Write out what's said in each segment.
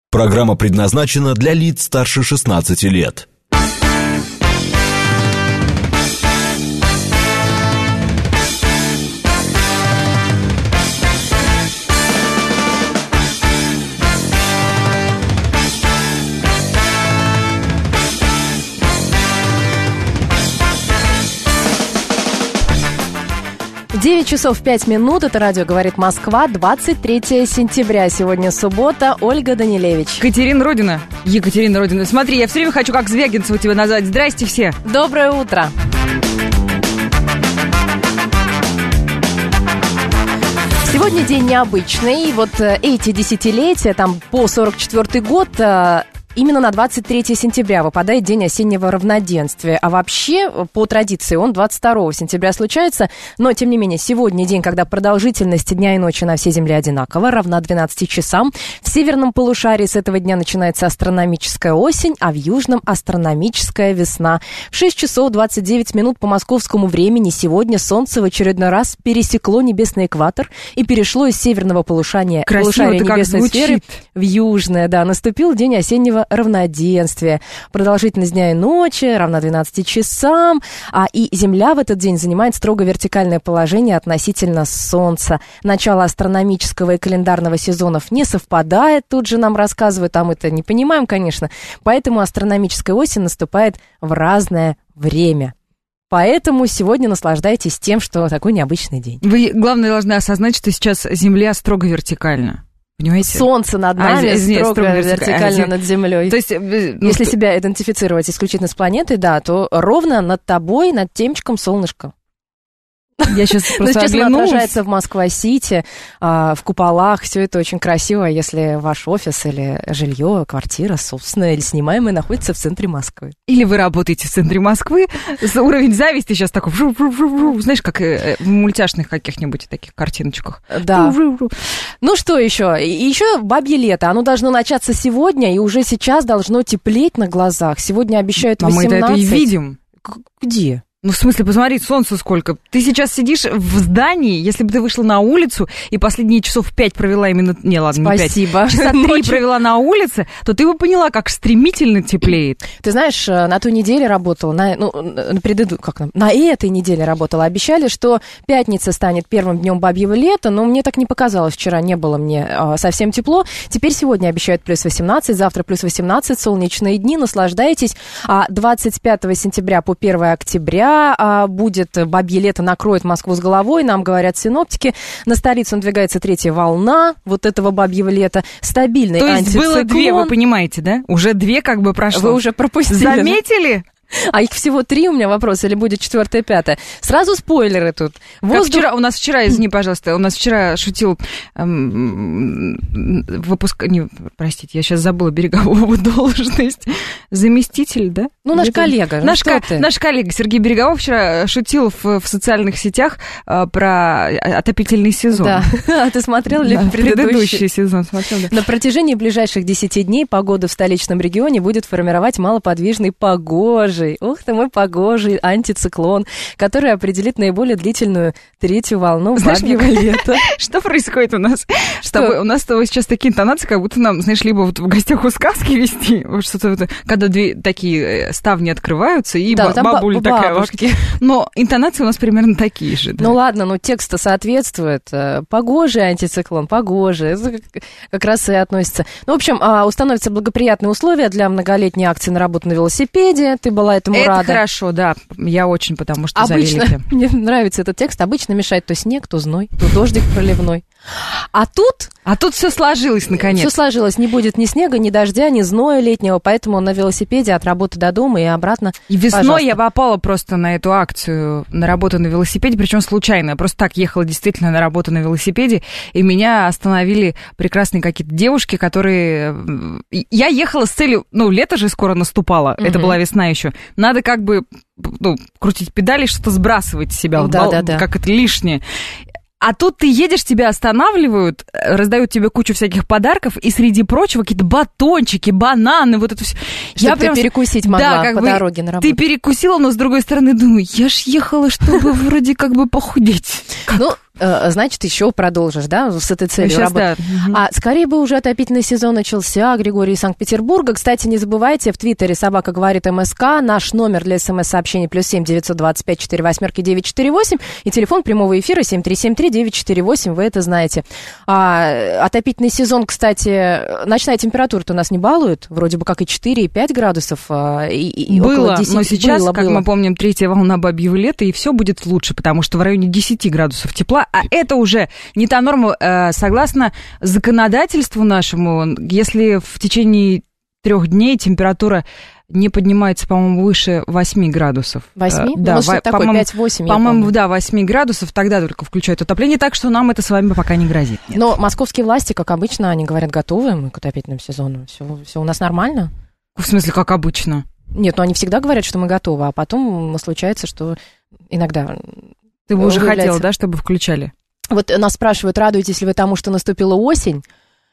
Программа предназначена для лиц старше 16 лет. Девять часов 5 минут. Это радио «Говорит Москва». 23 сентября. Сегодня суббота. Ольга Данилевич. Екатерина Родина. Смотри, я все время хочу как Звягинцева тебя назвать. Здрасте все. Доброе утро. Сегодня день необычный. Вот эти десятилетия, там по 44-й год... Именно на 23 сентября выпадает День осеннего равноденствия. А вообще, по традиции, он 22 сентября случается. Но, тем не менее, сегодня день, когда продолжительность дня и ночи на всей Земле одинакова, равна 12 часам. В северном полушарии с этого дня начинается астрономическая осень, а в южном – астрономическая весна. В 6 часов 29 минут по московскому времени сегодня Солнце в очередной раз пересекло небесный экватор и перешло из северного полушария небесной сферы в южное. Да, наступил день осеннего равноденствия. Продолжительность дня и ночи равна 12 часам, и Земля в этот день занимает строго вертикальное положение относительно Солнца. Начало астрономического и календарного сезонов не совпадает, тут же нам рассказывают, а мы-то не понимаем, конечно, поэтому астрономическая осень наступает в разное время. Поэтому сегодня наслаждайтесь тем, что такой необычный день. Вы, главное, должны осознать, что сейчас Земля строго вертикальна. Понимаете? Солнце над нами, строго вертикально над Землей. То есть, если себя идентифицировать исключительно с планетой, да, то ровно над тобой, над темечком солнышко. Я сейчас просто оглянулась. Отражается в Москва-Сити, в куполах. Все это очень красиво, если ваш офис или жилье, квартира собственная или снимаемая находится в центре Москвы. Или вы работаете в центре Москвы. Уровень зависти сейчас такой, знаешь, как в мультяшных каких-нибудь таких картиночках. Да. Ну что еще? Еще бабье лето. Оно должно начаться сегодня, и уже сейчас должно теплеть на глазах. Сегодня обещают 18. А мы это и видим. Где? Ну, в смысле, посмотри, солнца сколько. Ты сейчас сидишь в здании, если бы ты вышла на улицу и последние часов 5 провела именно... Не, ладно, спасибо. Не 5. Часа 3 провела на улице, то ты бы поняла, как стремительно теплеет. Ты знаешь, на той неделе работала, на этой неделе работала. Обещали, что пятница станет первым днем бабьего лета, но мне так не показалось. Вчера не было мне совсем тепло. Теперь сегодня обещают плюс 18, завтра плюс 18, солнечные дни, наслаждайтесь. 25 сентября по 1 октября будет бабье лето, накроет Москву с головой, нам говорят синоптики. На столицу надвигается третья волна вот этого бабьего лета. Стабильный антициклон. То есть было 2, вы понимаете, да? Уже 2 как бы прошло. Вы уже пропустили. Заметили? А их всего 3 у меня вопрос, или будет 4-е, 5-е? Сразу спойлеры тут. У нас вчера, извини, пожалуйста, шутил простите, я сейчас забыла Берегового должность. Заместитель, да? Ну, наш коллега. Наш коллега Сергей Береговой вчера шутил в социальных сетях про отопительный сезон. Да. А ты смотрел ли предыдущий сезон? Смотрел, да. На протяжении ближайших 10 дней погода в столичном регионе будет формировать малоподвижный погожий. Ух ты мой погожий антициклон, который определит наиболее длительную 3-ю волну бабьего лета. Что происходит у нас? У нас сейчас такие интонации, как будто нам, знаешь, либо вот в гостях у сказки вести, вот что-то, когда 2 такие ставни открываются, и бабуля такая бабушки. Но интонации у нас примерно такие же. Да? Ну ладно, текст-то соответствует. Погожий антициклон, погожий. Это как раз и относится. Ну, в общем, установятся благоприятные условия для многолетней акции на работу на велосипеде. Ты была этому рада. Это хорошо, да. Я очень, потому что обычно, за велики. Мне нравится этот текст. Обычно мешает то снег, то зной, то дождик проливной. А тут все сложилось, наконец. Все сложилось. Не будет ни снега, ни дождя, ни зноя летнего, поэтому на велосипеде от работы до дома и обратно. И весной я попала просто на эту акцию на работу на велосипеде, причем случайно. Я просто так ехала действительно на работу на велосипеде, и меня остановили прекрасные какие-то девушки, которые... Я ехала с целью... лето же скоро наступало, это была весна еще. Надо как бы крутить педали, что-то сбрасывать с себя, как это лишнее. А тут ты едешь, тебя останавливают, раздают тебе кучу всяких подарков, и среди прочего какие-то батончики, бананы, вот это все. Чтобы ты перекусить могла по дороге на работу. Ты перекусила, но с другой стороны думаю, я ж ехала, чтобы вроде как бы похудеть. значит, еще продолжишь, да, с этой целью Сейчас, работать. да. А скорее бы уже отопительный сезон начался, Григорий из Санкт-Петербурга. Кстати, не забывайте, в Твиттере «Собака говорит МСК», наш номер для СМС-сообщений +7 925 48 948 и телефон прямого эфира 7373948, вы это знаете. Отопительный сезон, кстати, ночная температура-то у нас не балует, вроде бы как и 4, и 5 градусов, и было, около 10. но сейчас, было. Как мы помним, 3-я волна бабьего лета, и все будет лучше, потому что в районе 10 градусов тепла, а это уже не та норма, согласно законодательству нашему, если в течение 3 дней температура не поднимается, по-моему, выше 8 градусов. 8? Да, ну, что такое, 5-8, по-моему, да, 8 градусов, тогда только включают отопление, так что нам это с вами пока не грозит. Нет. Но московские власти, как обычно, они говорят, готовы мы к отопительному сезону, все у нас нормально. В смысле, как обычно? Нет, ну они всегда говорят, что мы готовы, а потом случается, что иногда... Ты бы уже хотела, да, чтобы включали? Вот нас спрашивают, радуетесь ли вы тому, что наступила осень?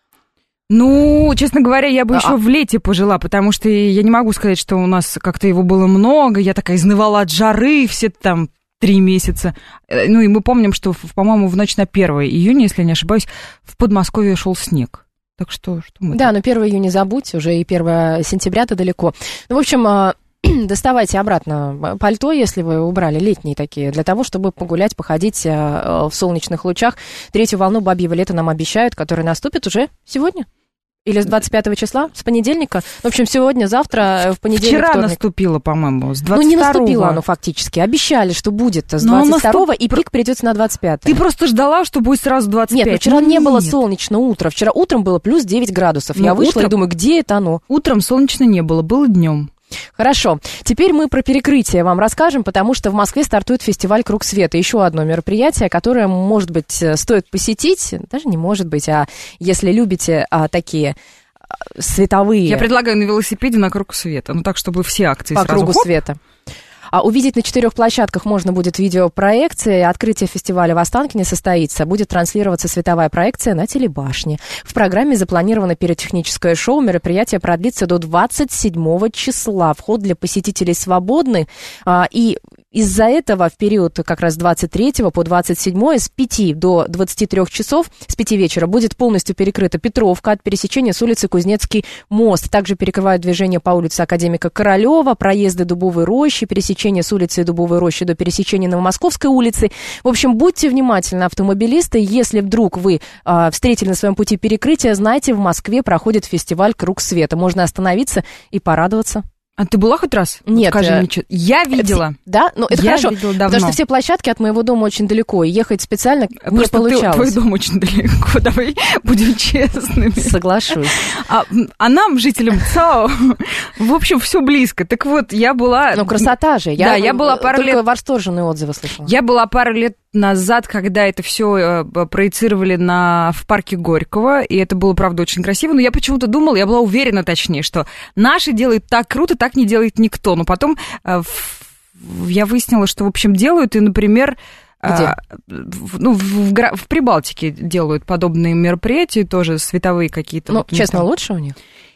Ну, честно говоря, я бы еще в лете пожила, потому что я не могу сказать, что у нас как-то его было много, я такая изнывала от жары все там 3 месяца. Ну, и мы помним, что, по-моему, в ночь на 1 июня, если не ошибаюсь, в Подмосковье шел снег. Так что мы... Да, но 1 июня забудь, уже и 1 сентября-то далеко. Ну, в общем, доставайте обратно пальто, если вы убрали летние такие, для того, чтобы погулять, походить в солнечных лучах. 3-ю волну бабьего лета нам обещают, которая наступит уже сегодня. Или с 25 числа, с понедельника. В общем, сегодня, завтра, в понедельник, Вчера вторник. наступило, по-моему, с 22-го. Ну, не наступило оно фактически. Обещали, что будет с 22-го, и пик придется на 25-е. Ты просто ждала, что будет сразу 25. Нет, вчера не было солнечно утро. Вчера утром было плюс 9 градусов. Я вышла и думаю, где это оно? Утром солнечно не было, было днем. Хорошо. Теперь мы про перекрытие вам расскажем, потому что в Москве стартует фестиваль «Круг света». Еще одно мероприятие, которое, может быть, стоит посетить. Даже не может быть, а если любите такие световые... Я предлагаю на велосипеде на круг света, ну так, чтобы все акции по сразу... кругу света. Увидеть на 4 площадках можно будет видеопроекции. Открытие фестиваля в Останкине состоится. Будет транслироваться световая проекция на телебашне. В программе запланировано пиротехническое шоу. Мероприятие продлится до 27 числа. Вход для посетителей свободный. И из-за этого в период как раз 23 по 27 с 5 до 23 часов, с 5 вечера, будет полностью перекрыта Петровка от пересечения с улицы Кузнецкий мост. Также перекрывают движение по улице Академика Королева, проезды Дубовой рощи, пересечение с улицы Дубовой рощи до пересечения Новомосковской улицы. В общем, будьте внимательны, автомобилисты. Если вдруг вы встретили на своем пути перекрытие, знайте, в Москве проходит фестиваль «Круг света». Можно остановиться и порадоваться. А ты была хоть раз? Нет. Скажи мне, что... Я видела. Да? Ну, это я хорошо, видела давно. потому что все площадки от моего дома очень далеко, и ехать специально не просто получалось. Твой дом очень далеко, давай будем честными. Соглашусь. А нам, жителям ЦАО, в общем, все близко. Так вот, я была... Ну, красота же. Я была пару лет... Только восторженные отзывы слышала. Я была пару лет назад, когда это все проецировали в парке Горького, и это было, правда, очень красиво, но я почему-то думала, я была уверена, точнее, что наши делают так круто, так не делает никто. Но потом я выяснила, что, в общем, делают, и, например... Где? В Прибалтике делают подобные мероприятия, тоже световые какие-то. Ну, честно, лучше у них?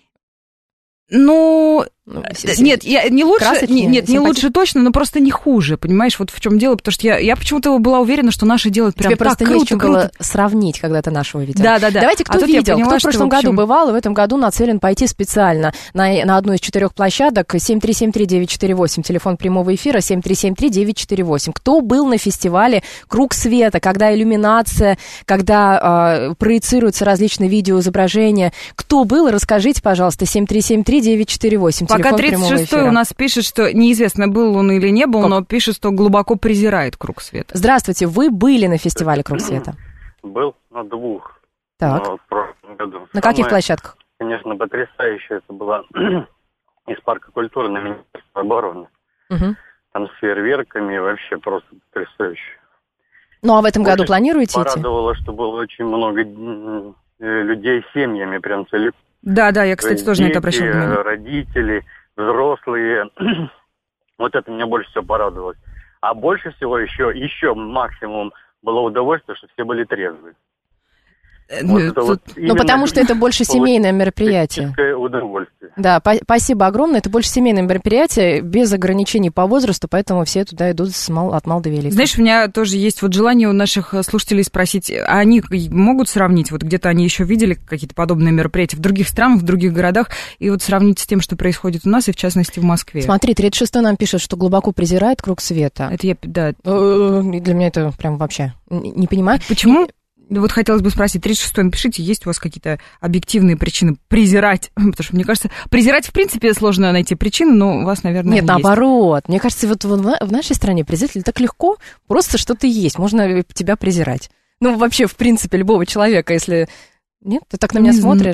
Ну, нет, не лучше, красочнее, нет, не лучше точно, но просто не хуже, понимаешь, вот в чем дело, потому что я почему-то была уверена, что наши делают прям тебе так просто круто, не с чем круто. было сравнить, когда ты нашего видел. Да. Давайте, кто видел, кто в прошлом году бывал, и в этом году нацелен пойти специально на одну из 4 площадок, 7373948, телефон прямого эфира, 7373948. Кто был на фестивале «Круг света», когда иллюминация, когда проецируются различные видеоизображения, кто был, расскажите, пожалуйста, 7373948. Пока 36-й у нас пишет, что неизвестно, был он или не был, но пишет, что глубоко презирает «Круг света». Здравствуйте, вы были на фестивале «Круг света»? Был на 2. Так. В прошлом году. На каких площадках? Конечно, потрясающе. Это было из парка культуры на Министерство обороны. Угу. Там с фейерверками, вообще просто потрясающе. Ну, а в этом году планируете идти? Порадовало, что было очень много людей с семьями, прям целиком. Да, я, кстати, тоже на это обращала внимание. Родители, взрослые. Вот это меня больше всего порадовало. А больше всего еще максимум было удовольствие, что все были трезвые. потому что это больше семейное мероприятие. Удовольствие. Да, спасибо огромное. Это больше семейное мероприятие, без ограничений по возрасту, поэтому все туда идут от мал до велика. Знаешь, у меня тоже есть вот желание у наших слушателей спросить, а они могут сравнить, вот где-то они еще видели какие-то подобные мероприятия в других странах, в других городах, и вот сравнить с тем, что происходит у нас, и в частности в Москве. Смотри, 36-й нам пишет, что глубоко презирает круг света. Это я, да. Для меня это прям вообще не понимаю. Почему? Вот хотелось бы спросить, 36-й, напишите, есть у вас какие-то объективные причины презирать? Потому что, мне кажется, презирать, в принципе, сложно найти причины, но у вас, наверное, Нет, наоборот. Мне кажется, вот в нашей стране презиратель так легко, просто что ты есть, можно тебя презирать. Ну, вообще, в принципе, любого человека, если... Нет, ты так на меня смотришь?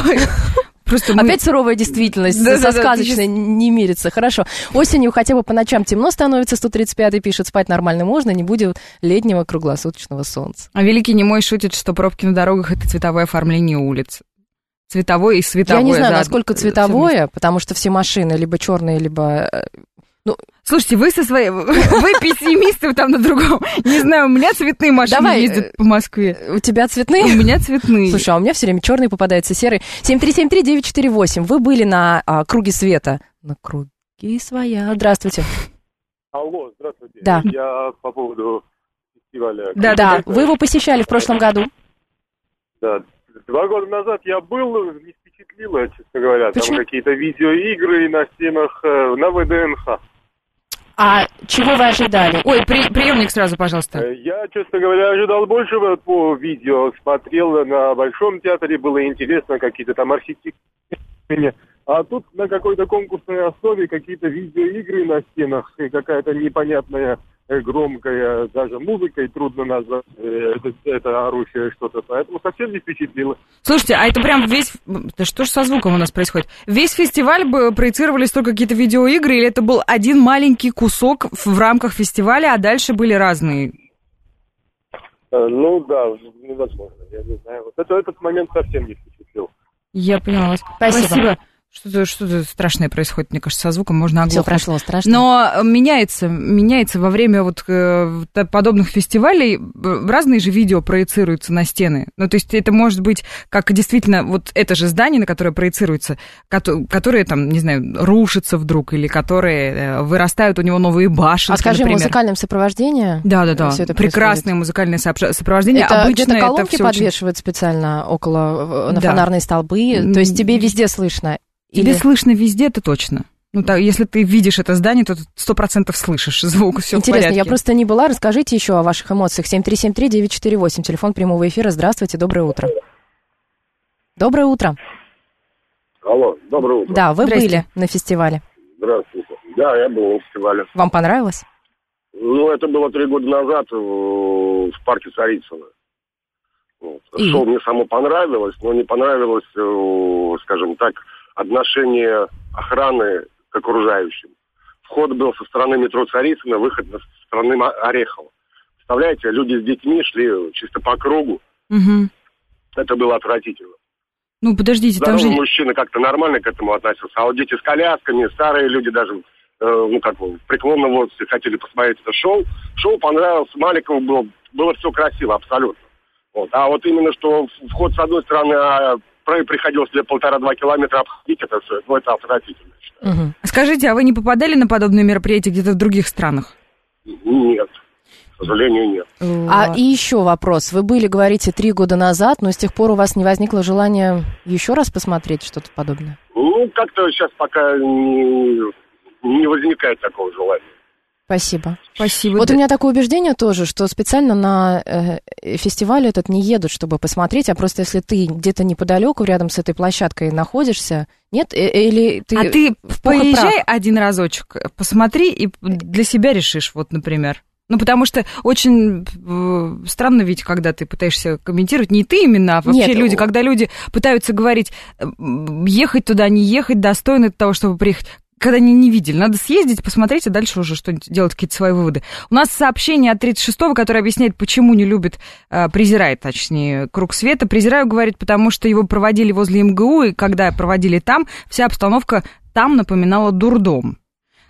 Опять суровая действительность, со сказочной не мирится. Хорошо. Осенью хотя бы по ночам темно становится, 135-й пишет, спать нормально можно, не будет летнего круглосуточного солнца. А великий немой шутит, что пробки на дорогах — это цветовое оформление улиц. Цветовое и световое. Я не знаю, насколько цветовое, потому что все машины либо черные, либо... Слушайте, вы пессимисты там на другом. Не знаю, у меня цветные машины ездят по Москве. У тебя цветные? У меня цветные. Слушай, а у меня все время черные попадаются, серые. 7373948. Вы были на круге света? На круге своя. Здравствуйте. Алло, здравствуйте. Да. Я по поводу фестиваля. Да. Вы его посещали в прошлом году? Да. 2 года назад я был, не впечатлило, честно говоря. Почему? Там какие-то видеоигры на стенах на ВДНХ. А чего вы ожидали? Ой, приемник сразу, пожалуйста. Я, честно говоря, ожидал большего по видео. Смотрел на Большом театре, было интересно, какие-то там архитектурные. А тут на какой-то конкурсной основе какие-то видеоигры на стенах и какая-то непонятная громкая даже музыкой, трудно назвать это орущее что-то, поэтому совсем не впечатлило. Слушайте, а это прям весь... Да что ж со звуком у нас происходит? Весь фестиваль бы проецировались только какие-то видеоигры, или это был один маленький кусок в рамках фестиваля, а дальше были разные? Ну да, невозможно, я не знаю. Вот этот момент совсем не впечатлил. Я поняла вас. Спасибо. Что-то страшное происходит, мне кажется, со звуком можно оглохнуть. Все прошло страшно. Но меняется во время вот подобных фестивалей, разные же видео проецируются на стены. Ну, то есть это может быть как действительно вот это же здание, на которое проецируется, которые там, не знаю, рушатся вдруг, или которые вырастают у него новые башенки, скажи, например. Музыкальное сопровождение? Да. Прекрасное музыкальное сопровождение. Это обычно где-то колонки это подвешивают специально на фонарные столбы, то есть тебе везде слышно? Тебе слышно везде, это точно. Ну, так, если ты видишь это здание, то ты 100% слышишь звук, все в порядке. Интересно, я просто не была. Расскажите еще о ваших эмоциях. 7373948, телефон прямого эфира. Здравствуйте, доброе утро. Доброе утро. Алло, доброе утро. Да, вы были на фестивале. Здравствуйте. Да, я был на фестивале. Вам понравилось? Ну, это было 3 года назад в парке Царицыно. Вот. Шоу мне само понравилось, но не понравилось, скажем так, отношение охраны к окружающим. Вход был со стороны метро Царицыно, выход со стороны Орехова. Представляете, люди с детьми шли чисто по кругу. Угу. Это было отвратительно. Ну, подождите, здоровый там же... мужчина как-то нормально к этому относился, а вот дети с колясками, старые люди даже, в преклонном возрасте хотели посмотреть это шоу. Шоу понравилось, Маликову было все красиво, абсолютно. Вот. А вот именно, что вход с одной стороны, приходилось себе 1,5-2 километра обходить, это все, это отвратительно. Угу. Скажите, а вы не попадали на подобные мероприятия где-то в других странах? Нет, к сожалению, нет. А и еще вопрос. Вы были, говорите, 3 года назад, но с тех пор у вас не возникло желания еще раз посмотреть что-то подобное? Ну, как-то сейчас пока не возникает такого желания. Спасибо. Спасибо. Вот у меня такое убеждение тоже, что специально на фестиваль этот не едут, чтобы посмотреть, а просто если ты где-то неподалеку, рядом с этой площадкой находишься, нет? Или ты... А ты поезжай один разочек, посмотри и для себя решишь, вот, например. Ну, потому что очень странно ведь, когда ты пытаешься комментировать, не ты именно, а вообще люди, когда люди пытаются говорить, ехать туда, не ехать, достойно для того, чтобы приехать. Когда они не видели. Надо съездить, посмотреть, а дальше уже что-нибудь делать, какие-то свои выводы. У нас сообщение от 36-го, которое объясняет, почему не любит, презирает, точнее, круг света. Презираю, говорит, потому что его проводили возле МГУ, и когда проводили там, вся обстановка там напоминала дурдом.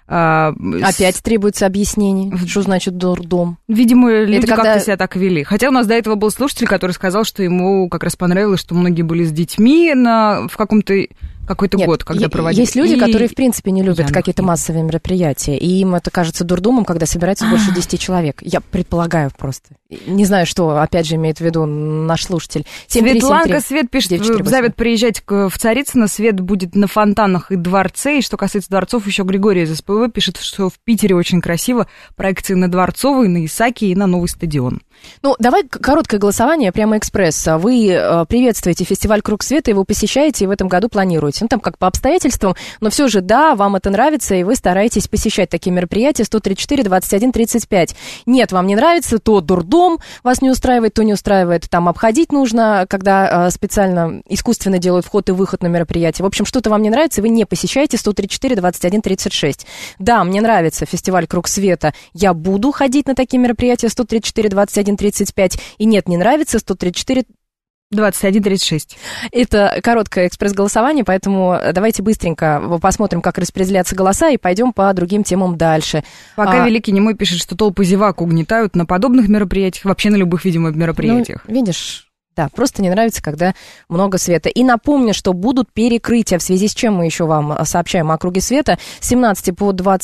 Опять требуется объяснений, что значит дурдом. Видимо, люди как-то себя так вели. Хотя у нас до этого был слушатель, который сказал, что ему как раз понравилось, что многие были с детьми в какой-то год, когда проводили. Есть люди, которые, в принципе, не любят какие-то массовые мероприятия, и им это кажется дурдомом, когда собирается больше 10 человек. Я предполагаю просто. Не знаю, что, опять же, имеет в виду наш слушатель. Светланка Свет пишет, Завет приезжать в Царицыно, Свет будет на фонтанах и дворце, и что касается дворцов, еще Григорий из СПВ пишет, что в Питере очень красиво, проекции на Дворцовой, на Исаакии и на новый стадион. Ну, давай короткое голосование, прямо экспресс. Вы приветствуете фестиваль «Круг света», его посещаете и в этом году планируете. Ну, там как по обстоятельствам, но все же, да, вам это нравится, и вы стараетесь посещать такие мероприятия. 134, 21, 35. Нет, вам не нравится, то дурдом вас не устраивает, то не устраивает. Там обходить нужно, когда специально, искусственно делают вход и выход на мероприятие. В общем, что-то вам не нравится, вы не посещаете. 134, 21, 36. Да, мне нравится фестиваль «Круг света», я буду ходить на такие мероприятия. 134, 21, 35. И нет, не нравится. 134... 21-36. Это короткое экспресс-голосование, поэтому давайте быстренько посмотрим, как распределяться голоса, и пойдем по другим темам дальше. Пока Великий Немой пишет, что толпы зевак угнетают на подобных мероприятиях, вообще на любых, видимо, мероприятиях. Ну, видишь... Да, просто не нравится, когда много света. И напомню, что будут перекрытия, в связи с чем мы еще вам сообщаем о круге света, с 17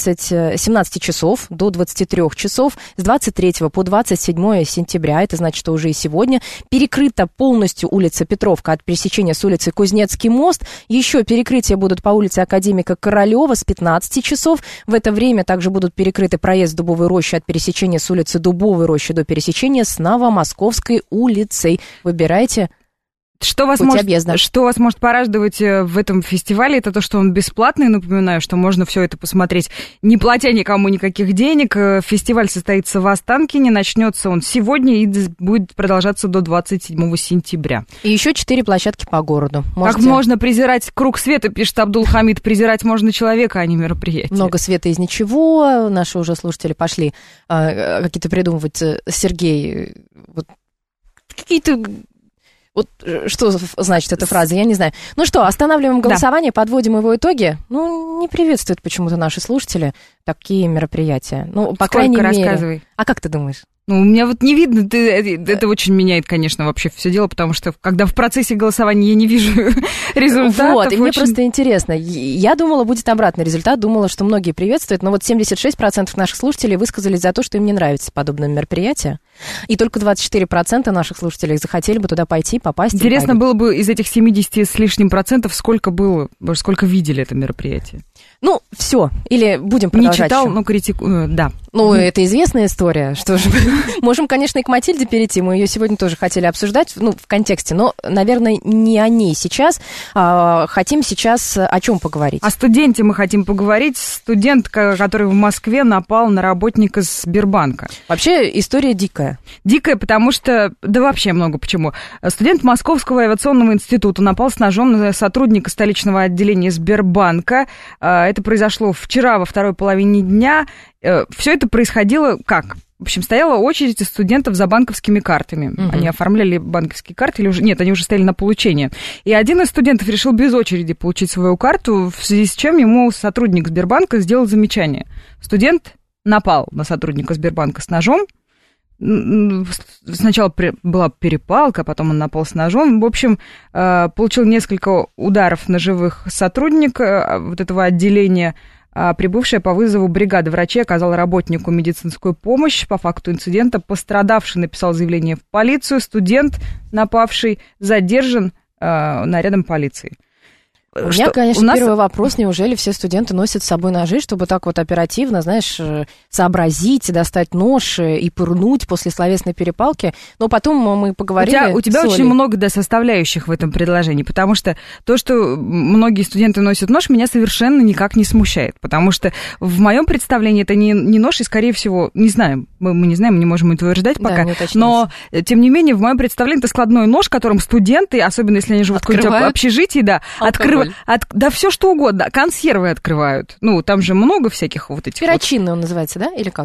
часов до 23 часов, с 23 по 27 сентября, это значит, что уже и сегодня, перекрыта полностью улица Петровка от пересечения с улицей Кузнецкий мост. Еще перекрытия будут по улице Академика Королева с 15 часов. В это время также будут перекрыты проезд Дубовой рощи от пересечения с улицы Дубовой рощи до пересечения с Новомосковской улицей. Выбирайте. Что вас может порадовать в этом фестивале, это то, что он бесплатный. Напоминаю, что можно все это посмотреть, не платя никому никаких денег. Фестиваль состоится в Останкине, начнется он сегодня и будет продолжаться до 27 сентября. И еще 4 площадки по городу. Как можно презирать круг света, пишет Абдулхамид, презирать можно человека, а не мероприятие. Много света из ничего. Наши уже слушатели пошли какие-то придумывать. Сергей, вот какие-то... Вот что значит эта фраза, я не знаю. Ну что, останавливаем голосование, подводим его итоги. Ну, не приветствуют почему-то наши слушатели такие мероприятия. Ну, по крайней мере. Рассказывай. А как ты думаешь? Ну, у меня вот не видно, это очень меняет, конечно, вообще все дело, потому что когда в процессе голосования я не вижу результатов. Вот, и мне просто интересно. Я думала, будет обратный результат, думала, что многие приветствуют, но вот 76% наших слушателей высказались за то, что им не нравится подобное мероприятие, и только 24% наших слушателей захотели бы туда пойти, попасть. Интересно было бы из этих 70 с лишним процентов, сколько видели это мероприятие. Ну, все, или будем продолжать. Не читал, но критикую, да. Ну, это известная история, что же... Можем, конечно, и к Матильде перейти, мы ее сегодня тоже хотели обсуждать, ну, в контексте, но, наверное, не о ней сейчас. Хотим сейчас о чем поговорить? О студенте мы хотим поговорить. Студент, который в Москве напал на работника Сбербанка. Вообще история дикая. Дикая, потому что... Да вообще много почему. Студент Московского авиационного института напал с ножом на сотрудника столичного отделения Сбербанка. Это произошло вчера во второй половине дня. Все это происходило как? В общем, стояла очередь из студентов за банковскими картами. Они оформляли банковские карты или уже... Нет, они уже стояли на получение. И один из студентов решил без очереди получить свою карту, в связи с чем ему сотрудник Сбербанка сделал замечание. Студент напал на сотрудника Сбербанка с ножом. Сначала была перепалка, потом он напал с ножом. В общем, получил несколько ударов ножевых сотрудника вот этого отделения. Прибывшая по вызову бригада врачей оказала работнику медицинскую помощь. По факту инцидента пострадавший написал заявление в полицию. Студент, напавший, задержан нарядом полиции. У меня, конечно, первый вопрос, неужели все студенты носят с собой ножи, чтобы так вот оперативно, знаешь, сообразить, достать нож и пырнуть после словесной перепалки, но потом мы поговорили. У тебя очень много составляющих в этом предложении, потому что то, что многие студенты носят нож, меня совершенно никак не смущает, потому что в моем представлении это не нож, и, скорее всего, не знаем, мы не знаем, мы не можем это утверждать пока, но, тем не менее, в моем представлении это складной нож, которым студенты, особенно если они живут в каком-то общежитии, открывают. Да все что угодно. Консервы открывают. Ну, там же много всяких вот этих... Перочинный он называется, да? Или как?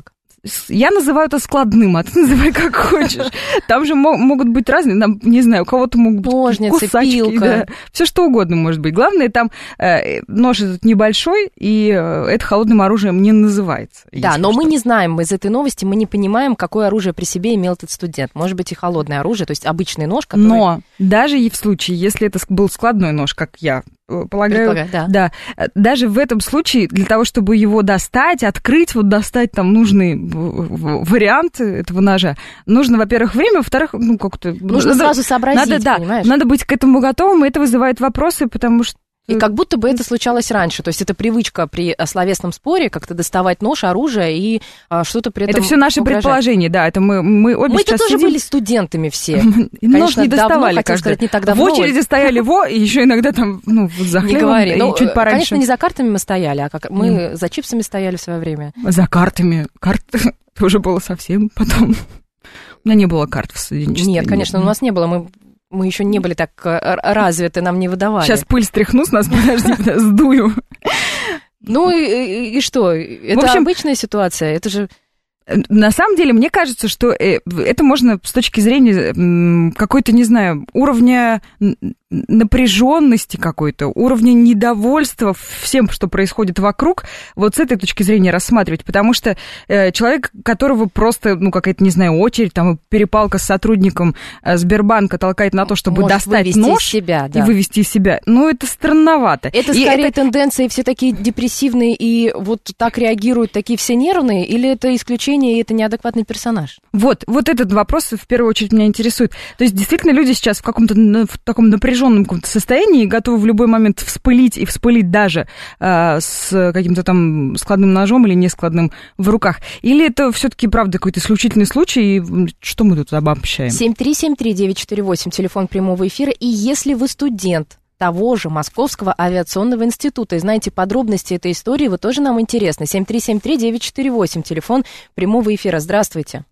Я называю это складным, а ты называй как хочешь. Там же могут быть разные, не знаю, у кого-то могут быть ножницы, кусачки, пилка. Да, все что угодно может быть. Главное, там нож этот небольшой, и это холодным оружием не называется. Да, но мы не знаем из этой новости, мы не понимаем, какое оружие при себе имел этот студент. Может быть, и холодное оружие, то есть обычный нож, который... Но даже и в случае, если это был складной нож, как я полагаю, да, даже в этом случае для того, чтобы его достать, открыть, вот достать там нужный вариант этого ножа, нужно, во-первых, время, во-вторых, как-то... Нужно сразу сообразить, понимаешь? Надо быть к этому готовым, и это вызывает вопросы, потому что... И как будто бы это случалось раньше. То есть это привычка при словесном споре как-то доставать нож, оружие и что-то при этом это все наши угрожать. Предположения, да. Это мы обе Мы-то тоже сидим... были студентами все. Нож не доставали сказать, не так давно. В очереди стояли и еще иногда там, за хлебом, не говори. и чуть пораньше. Конечно, не за картами мы стояли, а как мы за чипсами стояли в свое время. За картами. Карты уже было совсем потом. У меня не было карт в студенчестве. Нет, конечно, у нас не было. Мы еще не были так развиты, нам не выдавали. Сейчас пыль стряхну с нас, подожди, сдую. Ну и что? Это в общем, обычная ситуация, это же... На самом деле, мне кажется, что это можно с точки зрения какой-то, не знаю, уровня напряженности какой-то, уровня недовольства всем, что происходит вокруг, вот с этой точки зрения рассматривать, потому что человек, которого просто, какая-то, не знаю, очередь, там, перепалка с сотрудником Сбербанка толкает на то, чтобы достать нож и вывести из себя, это странновато. Это скорее тенденция, все такие депрессивные и вот так реагируют, такие все нервные, или это исключение, и это неадекватный персонаж? Вот этот вопрос в первую очередь меня интересует. То есть, действительно, люди сейчас в каком-то в таком напряженном каком-то состоянии, готовы в любой момент вспылить даже с каким-то там складным ножом или нескладным в руках? Или это все-таки, правда, какой-то исключительный случай, и что мы тут обобщаем? 7373948, телефон прямого эфира, и если вы студент того же Московского авиационного института и знаете подробности этой истории, вы тоже нам интересны. 7373948, телефон прямого эфира. Здравствуйте.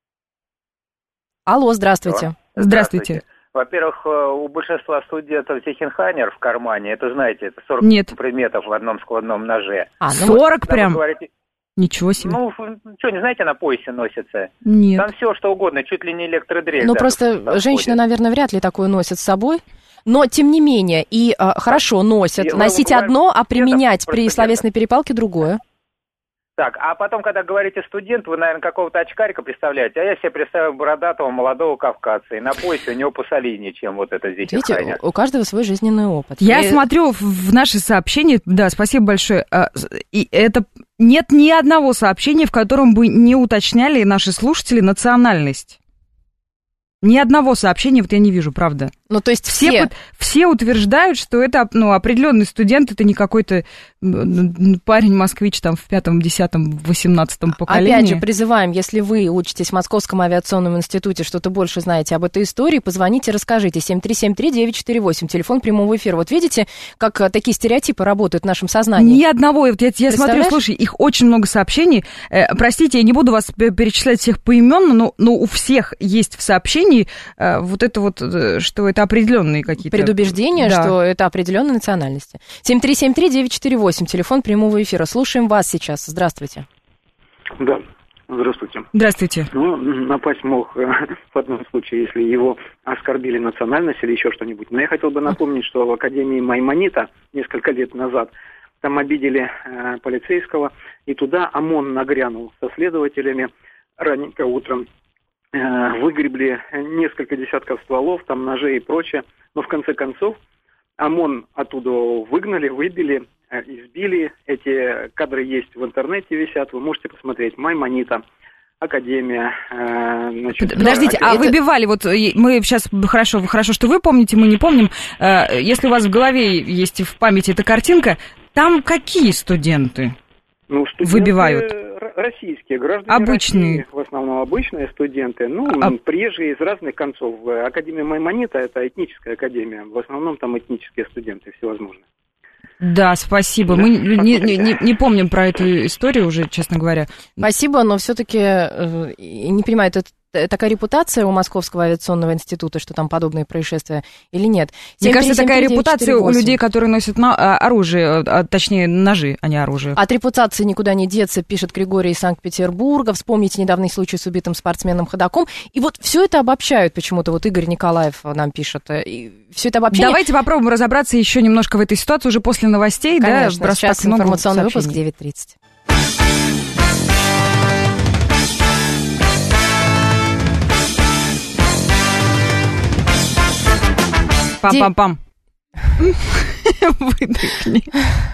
Алло, здравствуйте. Здравствуйте. Во-первых, у большинства студентов Зехенхайнер в кармане, это, знаете, это 40 предметов в одном складном ноже. 40 прям? Говорите, ничего себе. Что, не знаете, на поясе носится? Нет. Там все что угодно, чуть ли не электродрель. Просто женщины, наверное, вряд ли такое носят с собой. Но, тем не менее, хорошо носят. Носить одно, а применять при словесной перепалке другое. Так, а потом, когда говорите студент, вы, наверное, какого-то очкарика представляете, а я себе представляю бородатого молодого кавказца, и на поясе у него посолиднее, чем вот это здесь. Видите, у каждого свой жизненный опыт. Я смотрю в наши сообщения, да, спасибо большое, и это нет ни одного сообщения, в котором бы не уточняли наши слушатели национальность. Ни одного сообщения вот я не вижу, правда. То есть все утверждают, что это определенный студент, это не какой-то парень-москвич там в 5-м, 10-м, 18-м поколении. Опять же, призываем, если вы учитесь в Московском авиационном институте, что-то больше знаете об этой истории, позвоните, расскажите. 7373948, телефон прямого эфира. Вот видите, как такие стереотипы работают в нашем сознании? Ни одного. Вот я смотрю, слушай, их очень много сообщений. Простите, я не буду вас перечислять всех поименно, но у всех есть в сообщении вот это вот, что это определенные какие-то... Предубеждения, да. Что это определенные национальности. 7373948, телефон прямого эфира. Слушаем вас сейчас. Здравствуйте. Да, здравствуйте. Здравствуйте. Напасть мог в одном случае, если его оскорбили национальность или еще что-нибудь. Но я хотел бы напомнить, что в Академии Маймонита несколько лет назад там обидели полицейского, и туда ОМОН нагрянул со следователями раненько утром. Выгребли несколько десятков стволов, там ножей и прочее. Но в конце концов ОМОН оттуда выгнали, выбили, избили. Эти кадры есть в интернете, висят. Вы можете посмотреть. Маймонита, Академия. Подождите, выбивали, вот мы сейчас, хорошо, что вы помните, мы не помним. Если у вас в голове есть в памяти эта картинка, там какие студенты? Выбивают? Российские граждане. Обычные. России, в основном обычные студенты. Приезжие из разных концов. Академия Маймонита – это этническая академия. В основном там этнические студенты всевозможные. Да, спасибо. Мы не помним про эту историю уже, честно говоря. Спасибо, но все-таки не понимаю, это такая репутация у Московского авиационного института, что там подобные происшествия, или нет? Мне кажется, такая репутация у людей, которые носят оружие, точнее, ножи, а не оружие. От репутации никуда не деться, пишет Григорий из Санкт-Петербурга. Вспомните недавний случай с убитым спортсменом Ходаком. И вот все это обобщают почему-то. Вот Игорь Николаев нам пишет. И все это обобщение... Давайте попробуем разобраться еще немножко в этой ситуации уже после новостей. Конечно, да, сейчас информационный выпуск 9:30. Пам-пам-пам. Выдохни.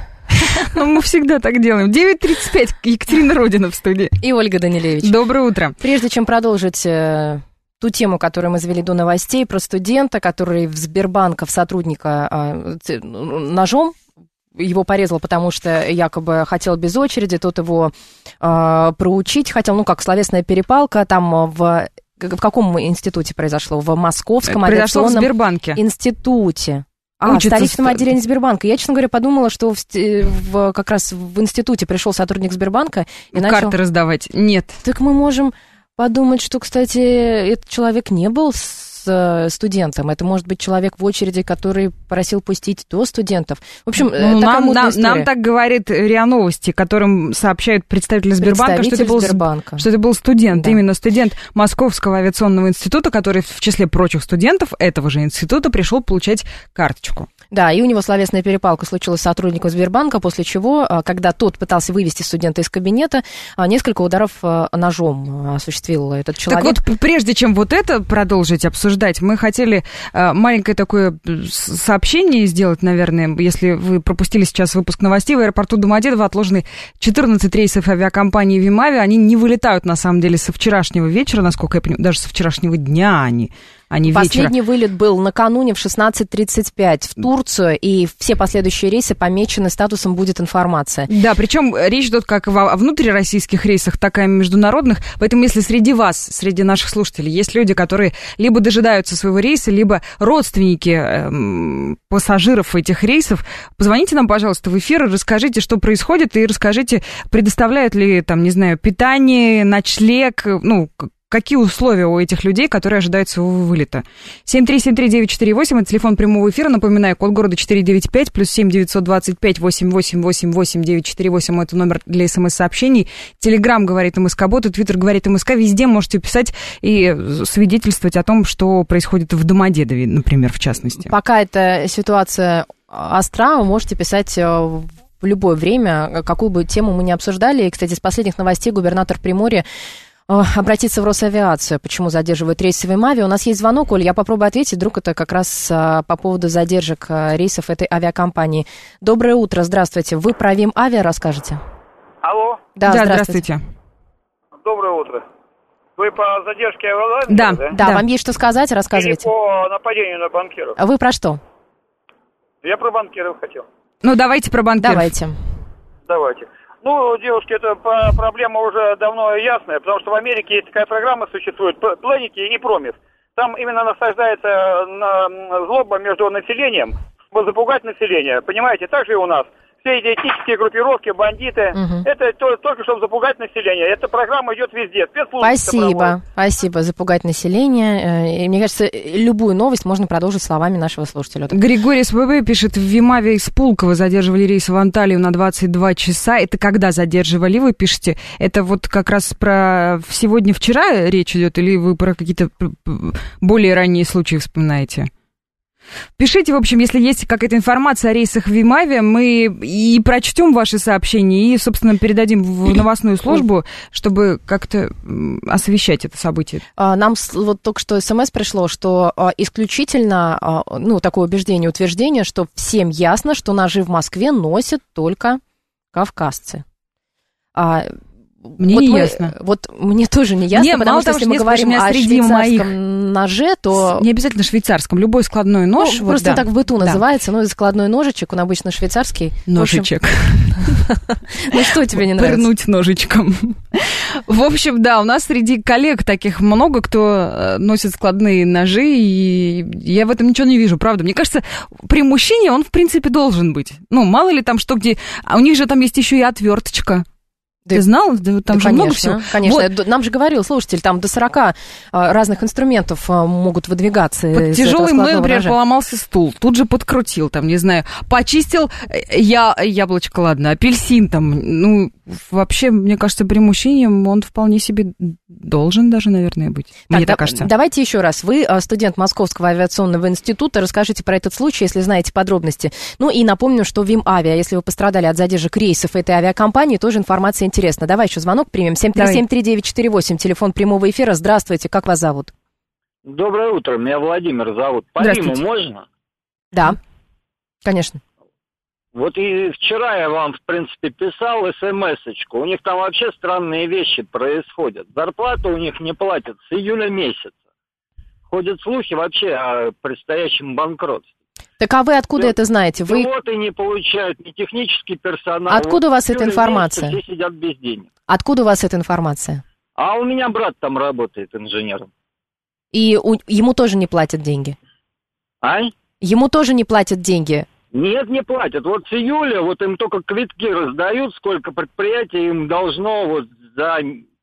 Ну, мы всегда так делаем. 9:35, Екатерина Родина в студии. И Ольга Данилевич. Доброе утро. Прежде чем продолжить ту тему, которую мы завели до новостей, про студента, который в Сбербанка, в сотрудника ножом, его порезал, потому что якобы хотел без очереди, тот его проучить хотел, ну, как словесная перепалка, там в каком институте произошло? В Московском авиационном институте. В столичном отделении Сбербанка. Я, честно говоря, подумала, что как раз в институте пришел сотрудник Сбербанка и начал... Карты раздавать. Нет. Так мы можем подумать, что, кстати, этот человек не был с студентом. Это может быть человек в очереди, который просил пустить до студентов. В общем, нам так говорит РИА Новости, которым сообщают представители Сбербанка, что это был студент, да. Именно студент Московского авиационного института, который в числе прочих студентов этого же института пришел получать карточку. Да, и у него словесная перепалка случилась с сотрудником Сбербанка, после чего, когда тот пытался вывести студента из кабинета, несколько ударов ножом осуществил этот человек. Так вот, прежде чем вот это продолжить обсуждать, мы хотели маленькое такое сообщение сделать, наверное, если вы пропустили сейчас выпуск новостей. В аэропорту Домодедово отложены 14 рейсов авиакомпании «Вимави». Они не вылетают, на самом деле, со вчерашнего вечера, насколько я понимаю, даже со вчерашнего дня они. Последний вылет был накануне в 16:35 в Турцию, и все последующие рейсы помечены статусом «Будет информация». Да, причем речь идет как о внутрироссийских рейсах, так и о международных. Поэтому если среди вас, среди наших слушателей, есть люди, которые либо дожидаются своего рейса, либо родственники пассажиров этих рейсов, позвоните нам, пожалуйста, в эфир, расскажите, что происходит, и расскажите, предоставляют ли, там, не знаю, питание, ночлег, какие условия у этих людей, которые ожидают своего вылета. 7373948, это телефон прямого эфира. Напоминаю, код города 495, плюс 7-925-88-88-948, это номер для СМС-сообщений. Телеграм говорит МСК-бот, и Твиттер говорит МСК. Везде можете писать и свидетельствовать о том, что происходит в Домодедове, например, в частности. Пока эта ситуация остра, вы можете писать в любое время, какую бы тему мы ни обсуждали. И, кстати, с последних новостей губернатор Приморья обратиться в Росавиацию, почему задерживают рейсы «Вимави». У нас есть звонок, Оль, я попробую ответить. Вдруг это как раз по поводу задержек рейсов этой авиакомпании. Доброе утро, здравствуйте. Вы про «Вимавиа» расскажете? Алло. Да, здравствуйте. Доброе утро. Вы по задержке авиалайнера, да? Да, вам есть что сказать, рассказывайте. Или по нападению на банкиров? Вы про что? Я про банкиров хотел. Давайте про банкиров. Давайте. Девушки, эта проблема уже давно ясная, потому что в Америке есть такая программа, существует, Plenity и Promise. Там именно насаждается злоба между населением, чтобы запугать население, понимаете, так же и у нас. Все эти этнические группировки, бандиты, это только чтобы запугать население. Эта программа идет везде. Спасибо. Запугать население. И, мне кажется, любую новость можно продолжить словами нашего слушателя. Григорий СВБ пишет, в Вимаве из Пулково задерживали рейс в Анталию на 22 часа. Это когда задерживали, вы пишете? Это вот как раз про сегодня-вчера речь идет, или вы про какие-то более ранние случаи вспоминаете? Пишите, в общем, если есть какая-то информация о рейсах в Вимаве, мы и прочтем ваши сообщения, и, собственно, передадим в новостную службу, чтобы как-то освещать это событие. Нам вот только что СМС пришло, что исключительно, такое утверждение, что всем ясно, что ножи в Москве носят только кавказцы. Мне не ясно. Мне тоже не ясно, потому что если мы говорим о швейцарском ноже, то... Не обязательно швейцарском, любой складной нож. Просто так в быту называется, складной ножичек, он обычно швейцарский. Ножичек. Что тебе не нравится? Пырнуть ножичком. В общем, да, у нас среди коллег таких много, кто носит складные ножи, и я в этом ничего не вижу, правда. Мне кажется, при мужчине он, в принципе, должен быть. Мало ли там что где... А у них же там есть еще и отверточка. Ты знал? Там же много всего. Конечно. Вот. Нам же говорил слушатель, там до 40 разных инструментов могут выдвигаться. Под тяжелый мной, например, поломался стул. Тут же подкрутил, там, не знаю, почистил яблочко, ладно, апельсин там. Ну, вообще, мне кажется, при мужчине он вполне себе должен даже, наверное, быть. Мне так кажется. Давайте еще раз. Вы студент Московского авиационного института. Расскажите про этот случай, если знаете подробности. Ну и напомню, что ВИМ Авиа, если вы пострадали от задержек рейсов этой авиакомпании, тоже информация интересна. Давай еще звонок примем. 7373948, телефон прямого эфира. Здравствуйте, как вас зовут? Доброе утро, меня Владимир зовут. По Риму можно? Да, конечно. Вот и вчера я вам, в принципе, писал смс-очку. У них там вообще странные вещи происходят. Зарплату у них не платят с июля месяца. Ходят слухи вообще о предстоящем банкротстве. Так а вы откуда это знаете? Вы пилоты не получают, ни технический персонал. Откуда у вас эта информация? Все сидят без денег. Откуда у вас эта информация? А у меня брат там работает инженером. И ему тоже не платят деньги? А? Ему тоже не платят деньги? Нет, не платят. Вот с июля вот им только квитки раздают, сколько предприятий им должно вот за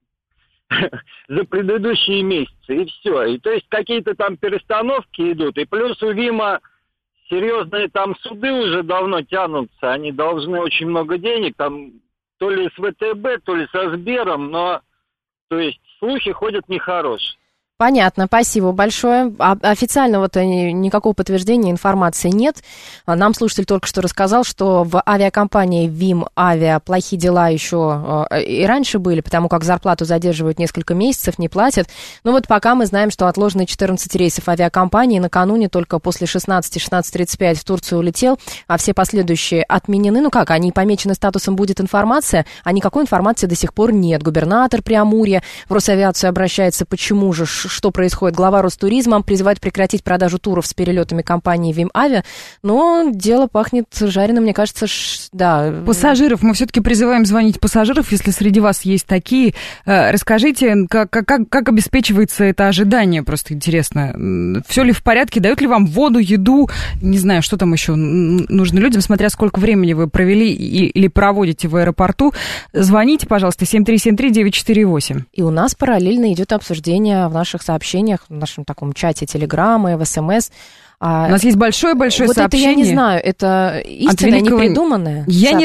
предыдущие месяцы, и все. И то есть какие-то там перестановки идут, и плюс у ВИМа серьезные там суды уже давно тянутся, они должны очень много денег, там то ли с ВТБ, то ли со Сбером, но то есть слухи ходят нехорошие. Понятно, спасибо большое. Официально вот никакого подтверждения информации нет. Нам слушатель только что рассказал, что в авиакомпании ВИМ Авиа плохие дела еще и раньше были, потому как зарплату задерживают несколько месяцев, не платят. Но вот пока мы знаем, что отложены 14 рейсов авиакомпании, накануне только после 16:35 в Турцию улетел, а все последующие отменены. Ну как, они помечены статусом «будет информация», а никакой информации до сих пор нет. Губернатор Преамурья в Росавиацию обращается, почему же, что происходит. Глава Ростуризма призывает прекратить продажу туров с перелетами компании ВИМ Авиа, но дело пахнет жареным, мне кажется, да. Пассажиров, мы все-таки призываем звонить пассажиров, если среди вас есть такие. Расскажите, как обеспечивается это ожидание, просто интересно. Все ли в порядке, дают ли вам воду, еду, не знаю, что там еще нужно людям, смотря сколько времени вы провели или проводите в аэропорту. Звоните, пожалуйста, 7373948. И у нас параллельно идет обсуждение в наших сообщениях, в нашем таком чате Телеграма, в СМС. У нас есть большое-большое вот сообщение. Вот это я не знаю, это истинное, непридуманное